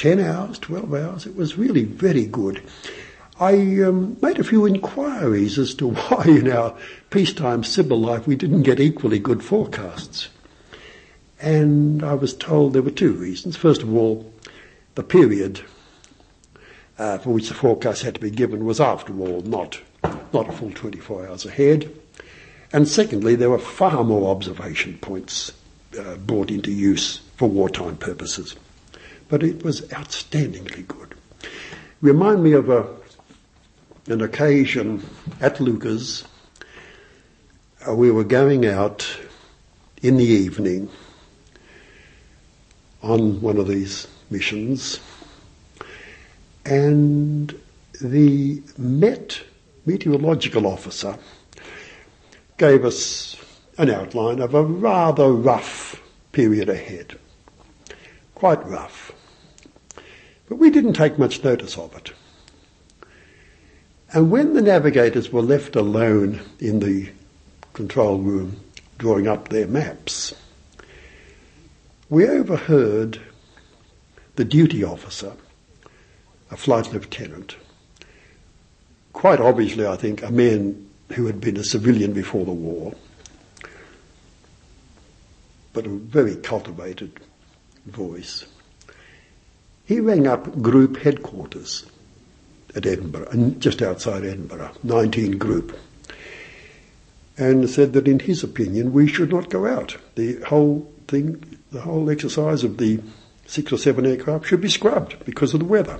ten hours, twelve hours. It was really very good. I um, made a few inquiries as to why in our peacetime civil life we didn't get equally good forecasts. And I was told there were two reasons. First of all, the period uh, for which the forecast had to be given was, after all, not, not a full twenty-four hours ahead. And secondly, there were far more observation points uh, brought into use for wartime purposes. But it was outstandingly good. Remind me of a, an occasion at Lucas. Uh, we were going out in the evening on one of these missions, and the Met meteorological officer gave us an outline of a rather rough period ahead. Quite rough. But we didn't take much notice of it. And when the navigators were left alone in the control room drawing up their maps, we overheard the duty officer, a flight lieutenant, quite obviously, I think, a man who had been a civilian before the war, but a very cultivated voice. He rang up group headquarters at Edinburgh, and just outside Edinburgh, nineteen group, and said that in his opinion we should not go out. The whole thing, the whole exercise of the six or seven aircraft should be scrubbed because of the weather.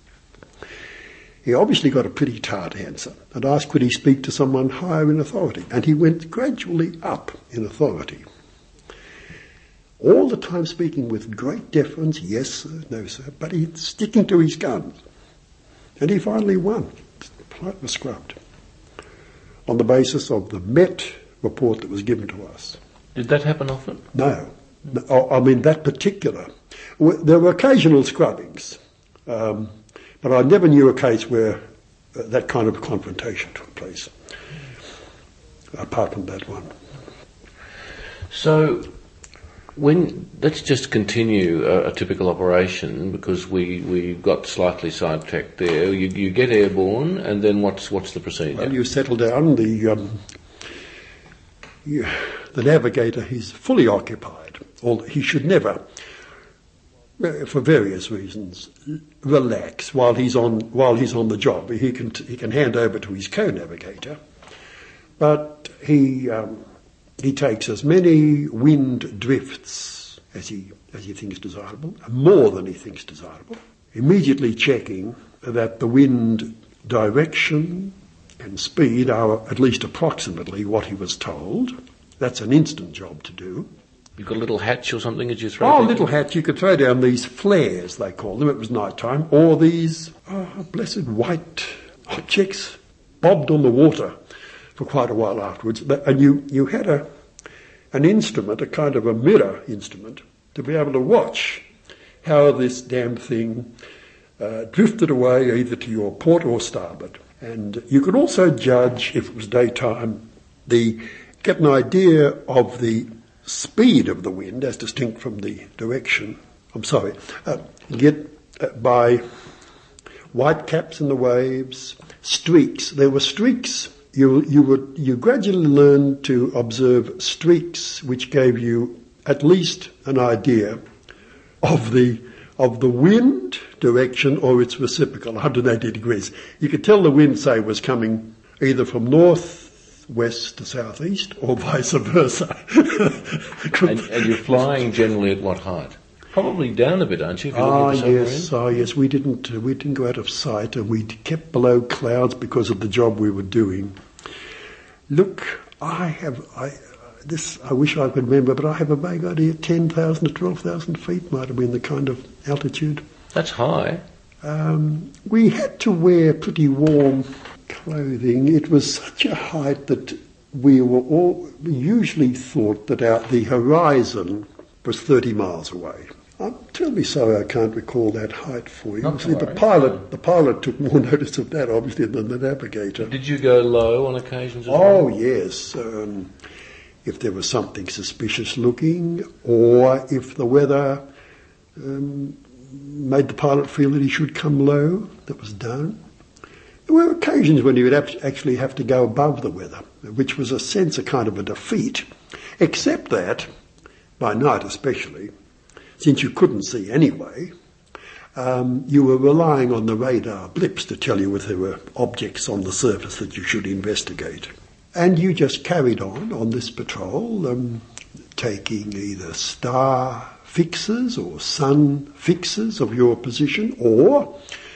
He obviously got a pretty tart answer and asked could he speak to someone higher in authority, and he went gradually up in authority. All the time speaking with great deference, yes sir, no sir, but he's sticking to his guns. And he finally won. The flight was scrubbed on the basis of the Met report that was given to us. Did that happen often? No. no I mean, that particular. There were occasional scrubbings, um, but I never knew a case where uh, that kind of confrontation took place, apart from that one. So, when let's just continue a, a typical operation, because we, we got slightly sidetracked there. You, you get airborne, and then what's what's the procedure? Well, you settle down. The um, you, the navigator, he's fully occupied. Or he should never, for various reasons, relax while he's on while he's on the job. He can he can hand over to his co-navigator, but he. Um, He takes as many wind drifts as he as he thinks desirable, more than he thinks desirable, immediately checking that the wind direction and speed are at least approximately what he was told. That's an instant job to do. You've got a little hatch or something as you throw Oh, a people? little hatch. You could throw down these flares, they call them. It was night time. Or these oh, blessed white objects bobbed on the water for quite a while afterwards. And you, you had a an instrument, a kind of a mirror instrument, to be able to watch how this damn thing uh, drifted away either to your port or starboard. And you could also judge, if it was daytime, the get an idea of the speed of the wind as distinct from the direction. I'm sorry, uh, get uh, by white caps in the waves, streaks. There were streaks. You you would you gradually learn to observe streaks, which gave you at least an idea of the of the wind direction or its reciprocal, one hundred eighty degrees. You could tell the wind, say, was coming either from north west to southeast or vice versa. and, and you're flying generally at what height? Probably down a bit, aren't you? Ah, yes, ah, yes. We didn't, uh, we didn't go out of sight, and we kept below clouds because of the job we were doing. Look, I have, I, uh, this, I wish I could remember, but I have a vague idea, ten thousand to twelve thousand feet might have been the kind of altitude. That's high. Um, we had to wear pretty warm clothing. It was such a height that we were all, we usually thought that our, the horizon was thirty miles away. I'm terribly sorry I can't recall that height for you. Not to See, the worry. pilot, the pilot took more notice of that, obviously, than the navigator. Did you go low on occasions as Oh, well? yes. Um, if there was something suspicious looking, or if the weather um, made the pilot feel that he should come low. That was done. There were occasions when he would have to actually have to go above the weather, which was a sense of kind of a defeat, except that, by night especially, since you couldn't see anyway, um, you were relying on the radar blips to tell you if there were objects on the surface that you should investigate. And you just carried on on this patrol, um, taking either star fixes or sun fixes of your position, or,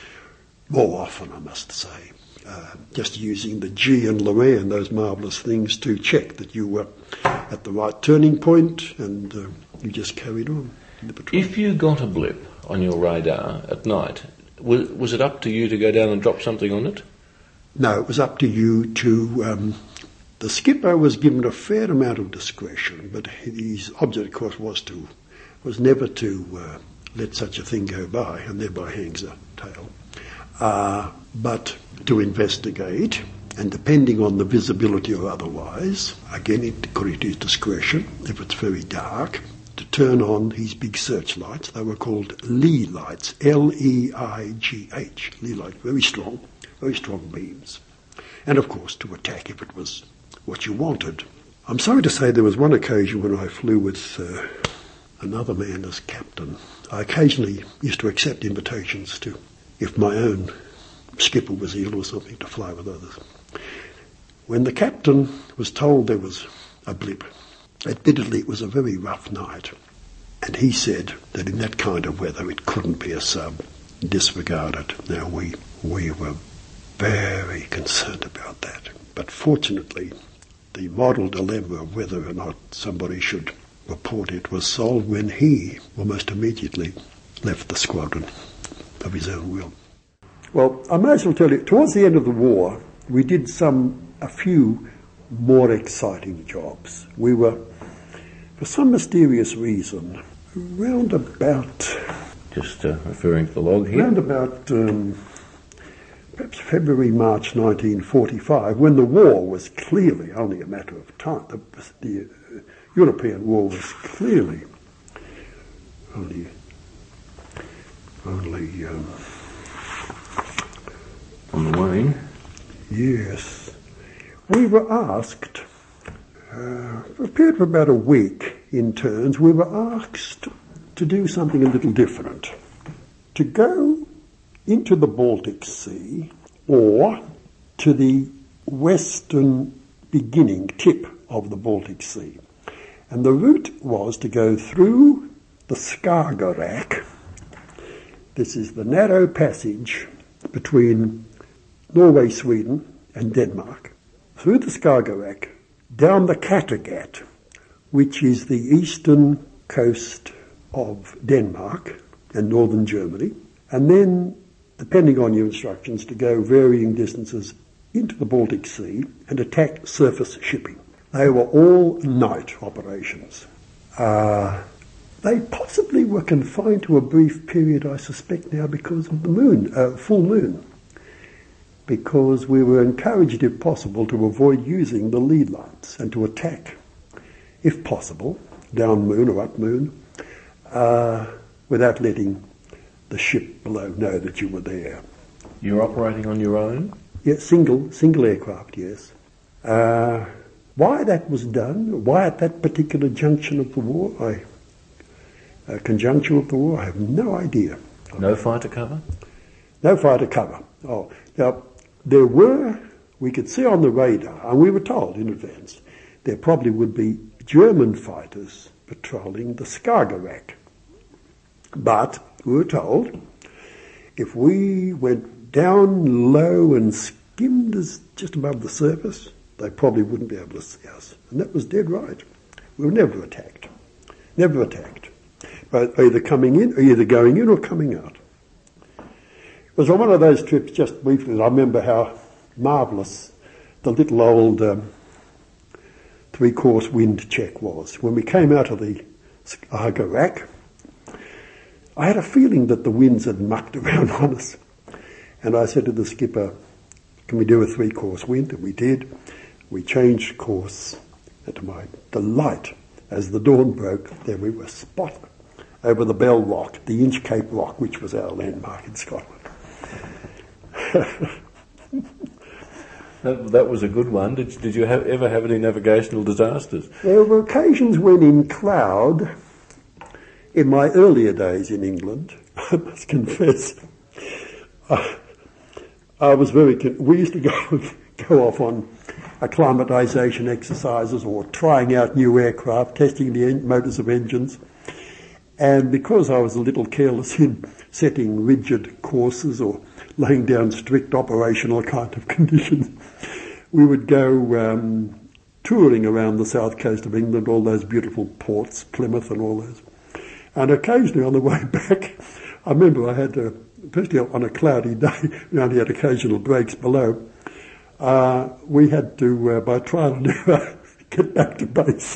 more often I must say, uh, just using the G and Lorraine, those marvellous things, to check that you were at the right turning point, and uh, you just carried on in the patrol. If you got a blip on your radar at night, was, was it up to you to go down and drop something on it? No, it was up to you to... Um, the skipper was given a fair amount of discretion, but his object, of course, was to was never to uh, let such a thing go by, and thereby hangs a tail, uh, but to investigate, and depending on the visibility or otherwise, again, it, according to his discretion, if it's very dark, to turn on his big searchlights. They were called Lee lights, L E I G H, Lee lights, very strong, very strong beams. And, of course, to attack if it was what you wanted. I'm sorry to say there was one occasion when I flew with uh, another man as captain. I occasionally used to accept invitations to, if my own skipper was ill or something, to fly with others. When the captain was told there was a blip, admittedly it was a very rough night, and he said that in that kind of weather it couldn't be a sub. Disregard it. Now we, we were very concerned about that. But fortunately, the moral dilemma of whether or not somebody should report it was solved when he almost immediately left the squadron of his own will. Well, I may as well tell you, towards the end of the war, we did some, a few more exciting jobs. We were, for some mysterious reason, round about... Just uh, referring to the log here. Round about... Um, perhaps February, March nineteen forty-five, when the war was clearly only a matter of time. The, the uh, European war was clearly only, only um, on the wane. Yes. We were asked, uh, for a period of about a week in turns, we were asked to do something a little different. To go into the Baltic Sea or to the western beginning tip of the Baltic Sea. And the route was to go through the Skagerrak. This is the narrow passage between Norway, Sweden and Denmark, through the Skagerrak, down the Kattegat, which is the eastern coast of Denmark and northern Germany, and then, depending on your instructions, to go varying distances into the Baltic Sea and attack surface shipping. They were all night operations. Uh, they possibly were confined to a brief period, I suspect now, because of the moon, uh, full moon, because we were encouraged, if possible, to avoid using the lead lights and to attack, if possible, down moon or up moon, uh, without letting the ship below know that you were there. You're operating on your own? Yes, single, single aircraft, yes. Uh, why that was done, why at that particular junction of the war, I, uh, conjuncture of the war, I have no idea. No fighter cover? No fighter cover. Oh, now, there were, we could see on the radar, and we were told in advance, there probably would be German fighters patrolling the Skagerrak. But we were told if we went down low and skimmed as just above the surface, they probably wouldn't be able to see us. And that was dead right. We were never attacked. Never attacked. But either coming in, or either going in or coming out. It was on one of those trips, just briefly, I remember how marvellous the little old um, three-course wind check was. When we came out of the Skagerrak, I had a feeling that the winds had mucked around on us. And I said to the skipper, can we do a three-course wind? And we did. We changed course. And to my delight, as the dawn broke, there we were spot over the Bell Rock, the Inchcape Rock, which was our landmark in Scotland. that, that was a good one. Did, did you have, ever have any navigational disasters? There were occasions when in cloud, in my earlier days in England, I must confess, I, I was very... We used to go, go off on acclimatisation exercises or trying out new aircraft, testing the en- motors of engines. And because I was a little careless in setting rigid courses or laying down strict operational kind of conditions, we would go um, touring around the south coast of England, all those beautiful ports, Plymouth and all those. And occasionally on the way back, I remember I had to, especially on a cloudy day, we only had occasional breaks below, uh, we had to, uh, by trial and error, get back to base.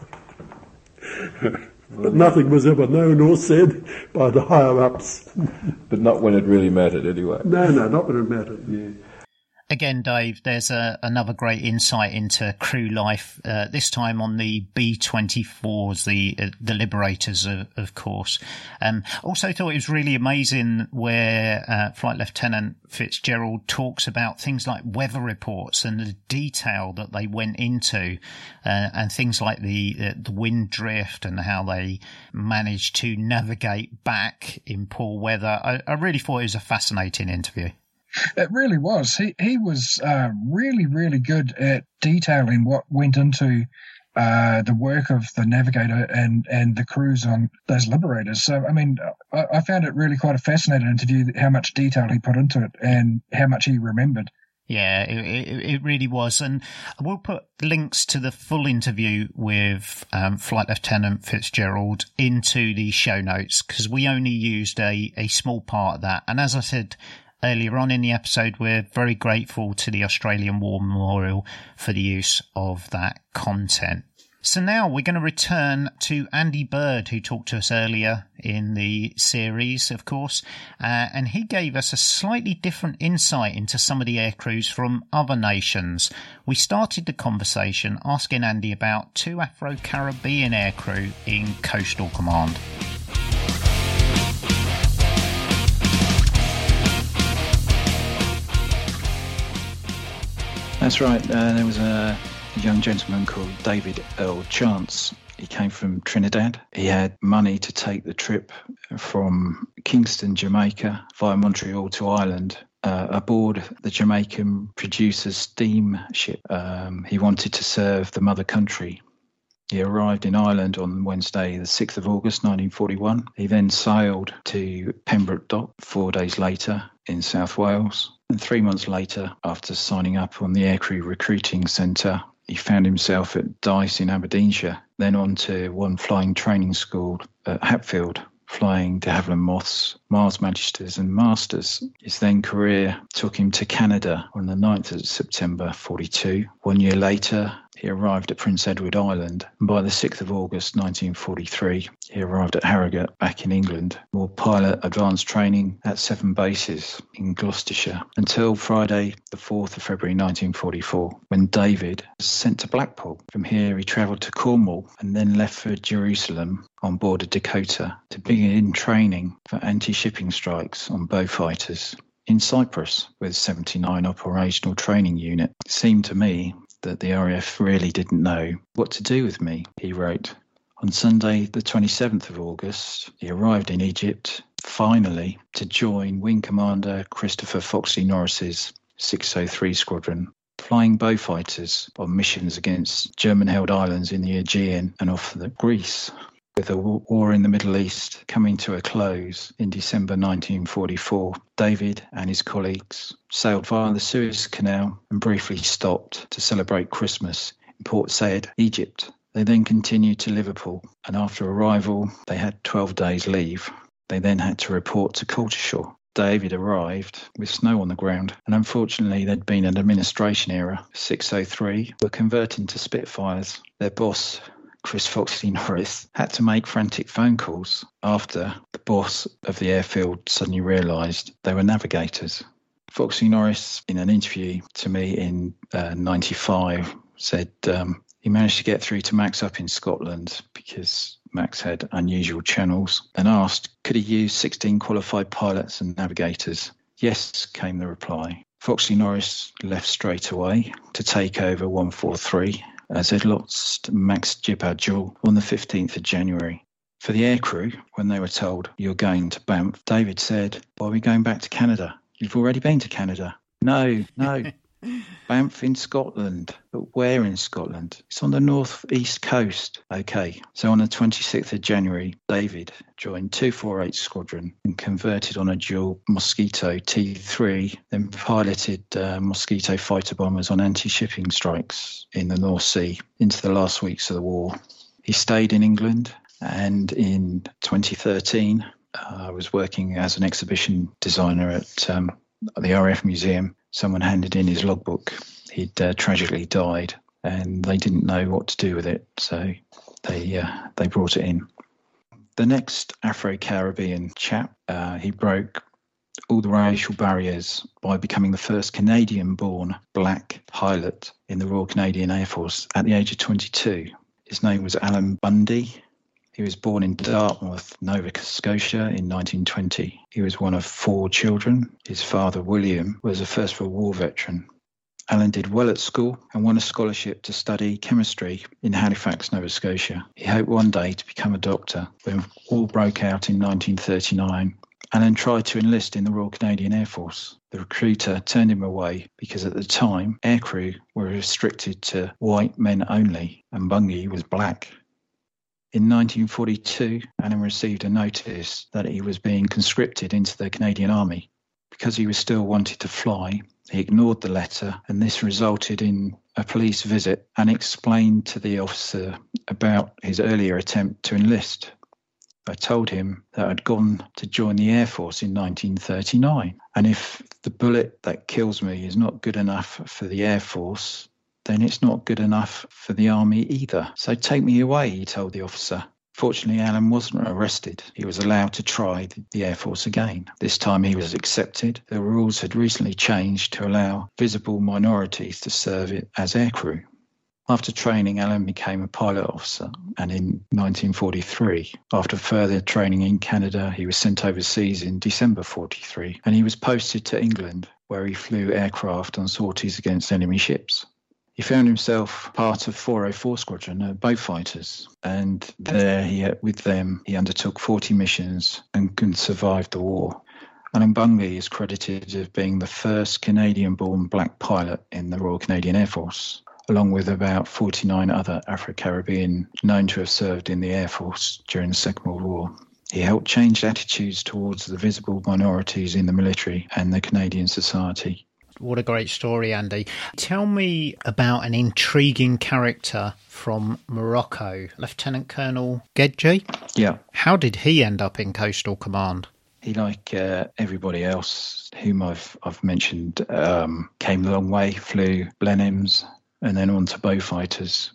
But nothing was ever known or said by the higher-ups. But not when it really mattered, anyway. No, no, not when it mattered. Yeah. Again, Dave, there's a, another great insight into crew life, uh, this time on the B twenty-fours, the uh, the Liberators, of, of course. Um, also thought it was really amazing where uh, Flight Lieutenant Fitzgerald talks about things like weather reports and the detail that they went into, uh, and things like the, uh, the wind drift and how they managed to navigate back in poor weather. I, I really thought it was a fascinating interview. It really was. He he was uh, really, really good at detailing what went into uh, the work of the navigator and, and the crews on those Liberators. So, I mean, I, I found it really quite a fascinating interview, how much detail he put into it and how much he remembered. Yeah, it, it, it really was. And we'll put links to the full interview with um, Flight Lieutenant Fitzgerald into the show notes, because we only used a, a small part of that. And as I said earlier on in the episode, we're very grateful to the Australian War Memorial for the use of that content. So now we're going to return to Andy Bird, who talked to us earlier in the series, of course, uh, and he gave us a slightly different insight into some of the aircrews from other nations. We started the conversation asking Andy about two Afro-Caribbean aircrew in Coastal Command. That's right. Uh, there was a young gentleman called David Earl Chance. He came from Trinidad. He had money to take the trip from Kingston, Jamaica, via Montreal to Ireland, uh, aboard the Jamaican producer's steamship. Um, he wanted to serve the mother country. He arrived in Ireland on Wednesday, the sixth of August, nineteen forty-one. He then sailed to Pembroke Dock four days later in South Wales. And three months later, after signing up on the Aircrew Recruiting Centre, he found himself at Dice in Aberdeenshire, then on to one flying training school at Hatfield, flying de Havilland Moths, Mars Magisters and Masters. His then career took him to Canada on the ninth of September forty-two. One year later, he arrived at Prince Edward Island, and by the sixth of August nineteen forty-three, he arrived at Harrogate, back in England, more pilot advanced training at seven bases in Gloucestershire, until Friday the fourth of February nineteen forty-four, when David was sent to Blackpool. From here he travelled to Cornwall and then left for Jerusalem on board a Dakota to begin training for anti-shipping strikes on Beaufighters in Cyprus with seventy-nine Operational Training Unit. It seemed to me that the R A F really didn't know what to do with me, he wrote. On Sunday, the twenty-seventh of August, he arrived in Egypt, finally, to join Wing Commander Christopher Foxley Norris's six oh three Squadron, flying Beaufighters on missions against German-held islands in the Aegean and off the Greece. With the war in the Middle East coming to a close in December nineteen forty-four, David and his colleagues sailed via the Suez Canal and briefly stopped to celebrate Christmas in Port Said, Egypt. They then continued to Liverpool, and after arrival, they had twelve days leave. They then had to report to Colchester. David arrived with snow on the ground, and unfortunately there'd been an administration error. six oh three were converting to Spitfires. Their boss, Chris Foxley Norris, had to make frantic phone calls after the boss of the airfield suddenly realised they were navigators. Foxley Norris, in an interview to me in uh, ninety-five, said um, He managed to get through to Max up in Scotland because Max had unusual channels, and asked could he use sixteen qualified pilots and navigators. Yes, came the reply. Foxley Norris left straight away to take over one forty-three, as they'd lost Max Jibadjul on the fifteenth of January. For the aircrew, when they were told, you're going to Banff, David said, why are we going back to Canada? You've already been to Canada. No, no. Banff in Scotland. But where in Scotland? It's on the north-east coast. OK. So on the twenty-sixth of January, David joined two forty-eight Squadron and converted on a dual Mosquito T three, then piloted uh, Mosquito fighter bombers on anti-shipping strikes in the North Sea into the last weeks of the war. He stayed in England, and in twenty thirteen, I uh, was working as an exhibition designer at um, the R A F Museum. Someone handed in his logbook. He'd uh, tragically died, and they didn't know what to do with it, so they uh, they brought it in. The next Afro-Caribbean chap, uh, he broke all the racial barriers by becoming the first Canadian-born black pilot in the Royal Canadian Air Force at the age of twenty-two. His name was Alan Bundy. He was born in Dartmouth, Nova Scotia in nineteen twenty. He was one of four children. His father, William, was a First World War veteran. Alan did well at school and won a scholarship to study chemistry in Halifax, Nova Scotia. He hoped one day to become a doctor. When war broke out in nineteen thirty-nine, Alan tried to enlist in the Royal Canadian Air Force. The recruiter turned him away because at the time, aircrew were restricted to white men only, and Bundy was black. In nineteen forty-two, Alan received a notice that he was being conscripted into the Canadian Army. Because he was still wanted to fly, he ignored the letter, and this resulted in a police visit and explained to the officer about his earlier attempt to enlist. I told him that I'd gone to join the Air Force in nineteen thirty-nine, and if the bullet that kills me is not good enough for the Air Force, then it's not good enough for the army either. So take me away, he told the officer. Fortunately, Alan wasn't arrested. He was allowed to try the Air Force again. This time he was accepted. The rules had recently changed to allow visible minorities to serve it as aircrew. After training, Alan became a pilot officer, and in nineteen forty-three, after further training in Canada, he was sent overseas in December forty-three, and he was posted to England, where he flew aircraft on sorties against enemy ships. He found himself part of four oh four Squadron, uh, boat fighters, and there, he, with them, he undertook forty missions and survived the war. Alan Bundy is credited as being the first Canadian-born black pilot in the Royal Canadian Air Force, along with about forty-nine other Afro-Caribbean known to have served in the Air Force during the Second World War. He helped change attitudes towards the visible minorities in the military and the Canadian society. What a great story, Andy. Tell me about an intriguing character from Morocco, Lieutenant Colonel Gedji. Yeah. How did he end up in Coastal Command? He, like uh, everybody else whom I've I've mentioned, um, came a long way, flew Blenheims and then on to Beaufighters.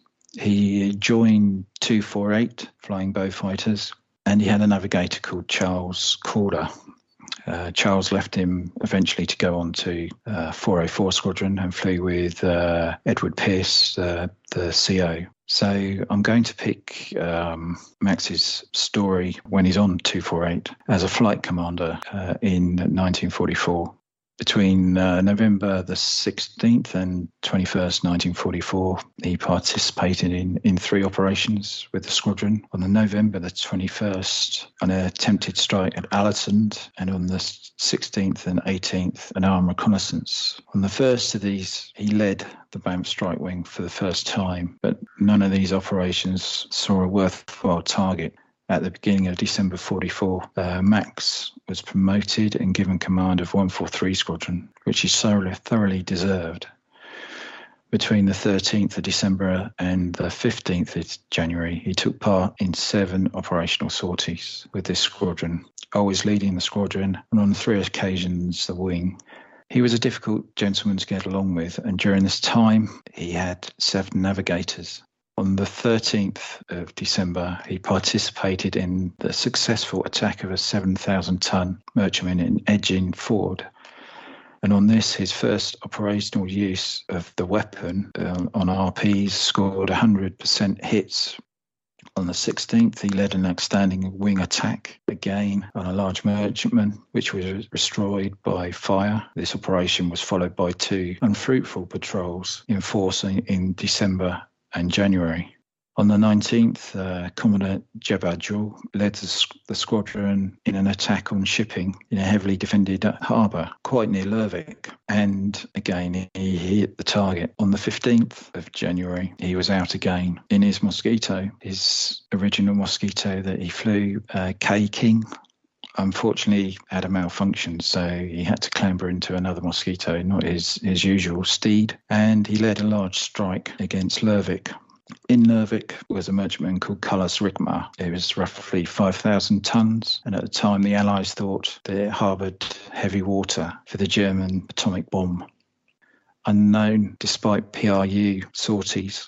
He joined two forty-eight, flying Beaufighters, and he had a navigator called Charles Calder. Uh, Charles left him eventually to go on to uh, four oh four Squadron and flew with uh, Edward Pearce, uh, the C O. So I'm going to pick um, Max's story when he's on two forty-eight as a flight commander uh, in nineteen forty-four. Between uh, November the sixteenth and twenty-first, nineteen forty-four, he participated in, in three operations with the squadron. On the November the twenty-first, an attempted strike at Allerton, and on the sixteenth and eighteenth, an armed reconnaissance. On the first of these, he led the Banff Strike Wing for the first time, but none of these operations saw a worthwhile target. At the beginning of December forty-four, uh, Max was promoted and given command of one forty-three Squadron, which he thoroughly, thoroughly deserved. Between the thirteenth of December and the fifteenth of January, he took part in seven operational sorties with this squadron, always leading the squadron, and on three occasions the wing. He was a difficult gentleman to get along with, and during this time he had seven navigators. On the thirteenth of December, he participated in the successful attack of a seven thousand ton merchantman in Edgin Ford. And on this, his first operational use of the weapon uh, on R Ps scored one hundred percent hits. On the sixteenth, he led an outstanding wing attack, again on a large merchantman, which was destroyed by fire. This operation was followed by two unfruitful patrols in force in December and January. On the nineteenth, uh, Commandant Jebadjul led the, the squadron in an attack on shipping in a heavily defended harbour quite near Lerwick. And again, he hit the target. On the fifteenth of January, he was out again in his Mosquito, his original Mosquito that he flew, uh, K King. Unfortunately, had a malfunction, so he had to clamber into another Mosquito, not his, his usual steed. And he led a large strike against Lerwick. In Lerwick was a merchantman called Cullis Rigmar. It was roughly five thousand tons, and at the time the Allies thought that it harboured heavy water for the German atomic bomb. Unknown, despite P R U sorties,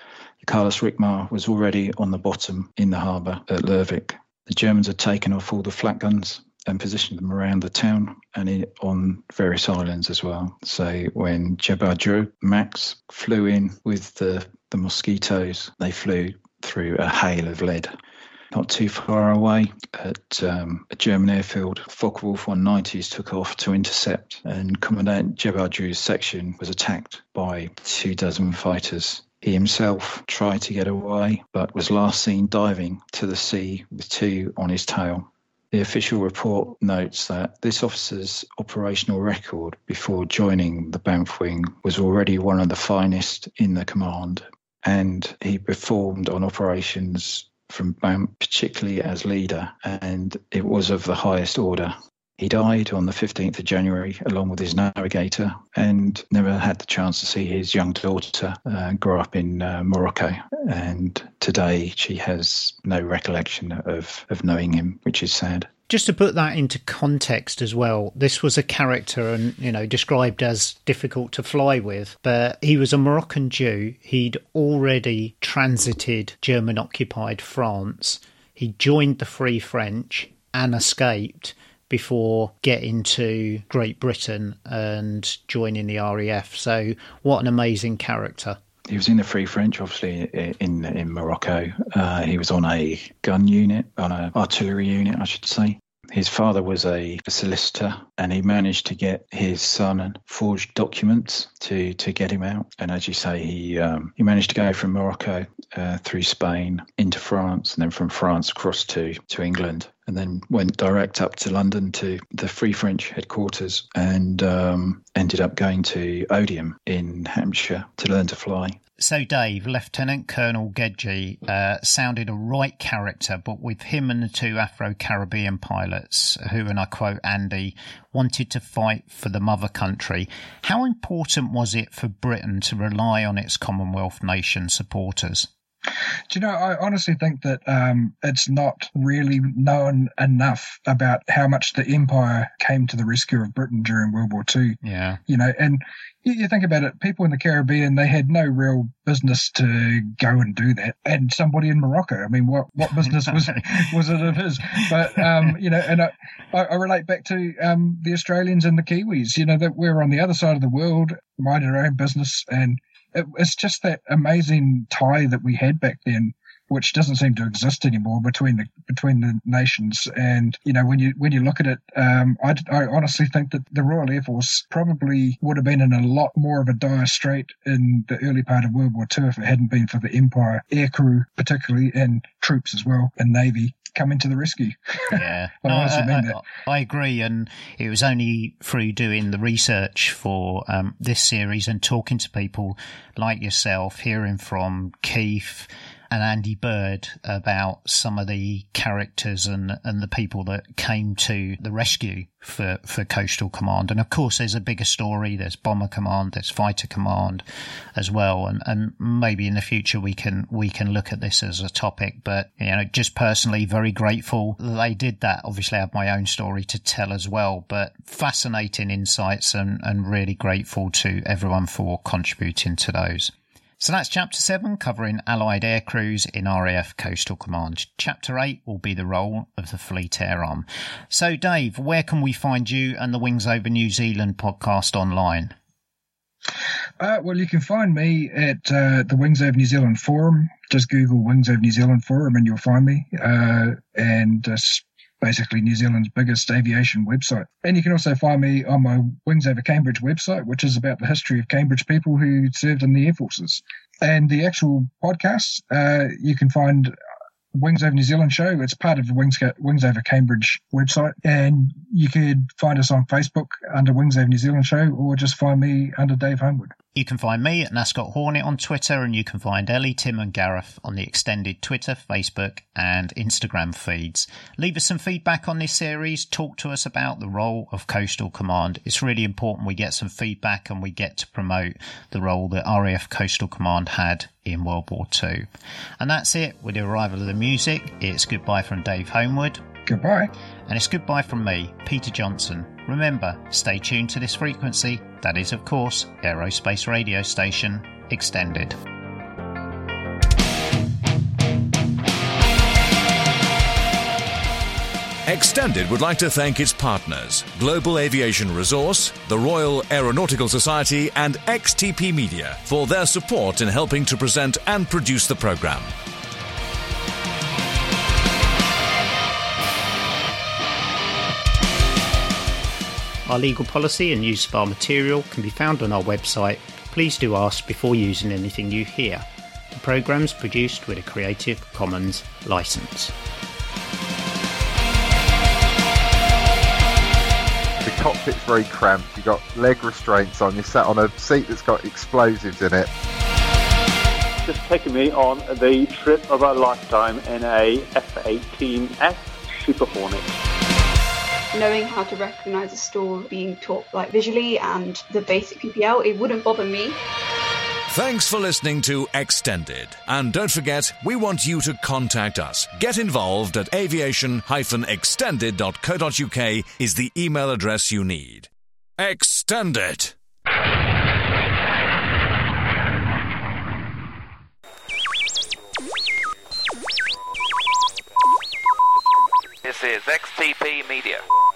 Cullis Rigmar was already on the bottom in the harbour at Lerwick. The Germans had taken off all the flak guns and positioned them around the town and in, on various islands as well. So when Jebadjul Max flew in with the, the Mosquitoes, they flew through a hail of lead. Not too far away at um, a German airfield, Focke-Wulf one nineties took off to intercept, and Commandant Jebadjul's section was attacked by two dozen fighters. He himself tried to get away, but was last seen diving to the sea with two on his tail. The official report notes that this officer's operational record before joining the Banff Wing was already one of the finest in the command, and he performed on operations from Banff, particularly as leader, and it was of the highest order. He died on the fifteenth of January along with his navigator, and never had the chance to see his young daughter uh, grow up in uh, Morocco. And today she has no recollection of, of knowing him, which is sad. Just to put that into context as well, this was a character and, you know, described as difficult to fly with, but he was a Moroccan Jew. He'd already transited German-occupied France. He joined the Free French and escaped before getting to Great Britain and joining the R A F. So what an amazing character. He was in the Free French, obviously, in in Morocco. Uh, he was on a gun unit, on an artillery unit, I should say. His father was a, a solicitor, and he managed to get his son forged documents to, to get him out. And as you say, he um, he managed to go from Morocco uh, through Spain into France, and then from France across to, to England, and then went direct up to London to the Free French headquarters, and um, ended up going to Odium in Hampshire to learn to fly. So, Dave, Lieutenant Colonel Gedji uh, sounded a right character, but with him and the two Afro-Caribbean pilots, who, and I quote Andy, wanted to fight for the mother country, how important was it for Britain to rely on its Commonwealth nation supporters? Do you know, I honestly think that um, it's not really known enough about how much the Empire came to the rescue of Britain during World War Two. Yeah. You know, and you, you think about it, people in the Caribbean, they had no real business to go and do that. And somebody in Morocco, I mean, what, what business was was it of his? But, um, you know, and I, I relate back to um, the Australians and the Kiwis, you know, that we're on the other side of the world, minding our own business, and It, it's just that amazing tie that we had back then, which doesn't seem to exist anymore between the between the nations. And you know, when you when you look at it, um, I, I honestly think that the Royal Air Force probably would have been in a lot more of a dire strait in the early part of World War Two if it hadn't been for the Empire aircrew, particularly, and troops as well, and Navy coming to the rescue. Yeah, I, no, honestly I, mean I, that. I agree, and it was only through doing the research for um, this series and talking to people like yourself, hearing from Keith and Andy Bird about some of the characters and, and the people that came to the rescue for, for Coastal Command. And of course, there's a bigger story. There's Bomber Command, there's Fighter Command as well. And, and maybe in the future we can, we can look at this as a topic. But, you know, just personally very grateful they did that. Obviously, I have my own story to tell as well, but fascinating insights, and, and really grateful to everyone for contributing to those. So that's Chapter seven, covering Allied air crews in R A F Coastal Command. Chapter eight will be the role of the Fleet Air Arm. So, Dave, where can we find you and the Wings Over New Zealand podcast online? Uh, well, you can find me at uh, the Wings Over New Zealand forum. Just Google Wings Over New Zealand forum and you'll find me. Uh, and it's basically New Zealand's biggest aviation website. And you can also find me on my Wings Over Cambridge website, which is about the history of Cambridge people who served in the Air Forces. And the actual podcasts, uh, you can find Wings Over New Zealand show. It's part of the Wings, Wings Over Cambridge website. And you could find us on Facebook under Wings Over New Zealand show, or just find me under Dave Homewood. You can find me at Nascot Hornet on Twitter, and you can find Ellie, Tim and Gareth on the extended Twitter, Facebook and Instagram feeds. Leave us some feedback on this series. Talk to us about the role of Coastal Command. It's really important we get some feedback and we get to promote the role that R A F Coastal Command had in World War Two. And that's it. With the arrival of the music, it's goodbye from Dave Homewood. Goodbye. And it's goodbye from me, Peter Johnson. Remember, stay tuned to this frequency. That is, of course, Aerospace Radio Station Extended. Extended would like to thank its partners, Global Aviation Resource, the Royal Aeronautical Society and X T P Media, for their support in helping to present and produce the programme. Our legal policy and use of our material can be found on our website. Please do ask before using anything you hear. The programme's produced with a Creative Commons licence. The cockpit's very cramped, you've got leg restraints on, you're sat on a seat that's got explosives in it. Just taking me on the trip of a lifetime in a F eighteen F Super Hornet. Knowing how to recognise a store being taught like visually and the basic P P L, it wouldn't bother me. Thanks for listening to Extended. And don't forget, we want you to contact us. Get involved at aviation dash extended dot co dot uk is the email address you need. Extended. This is X T P Media.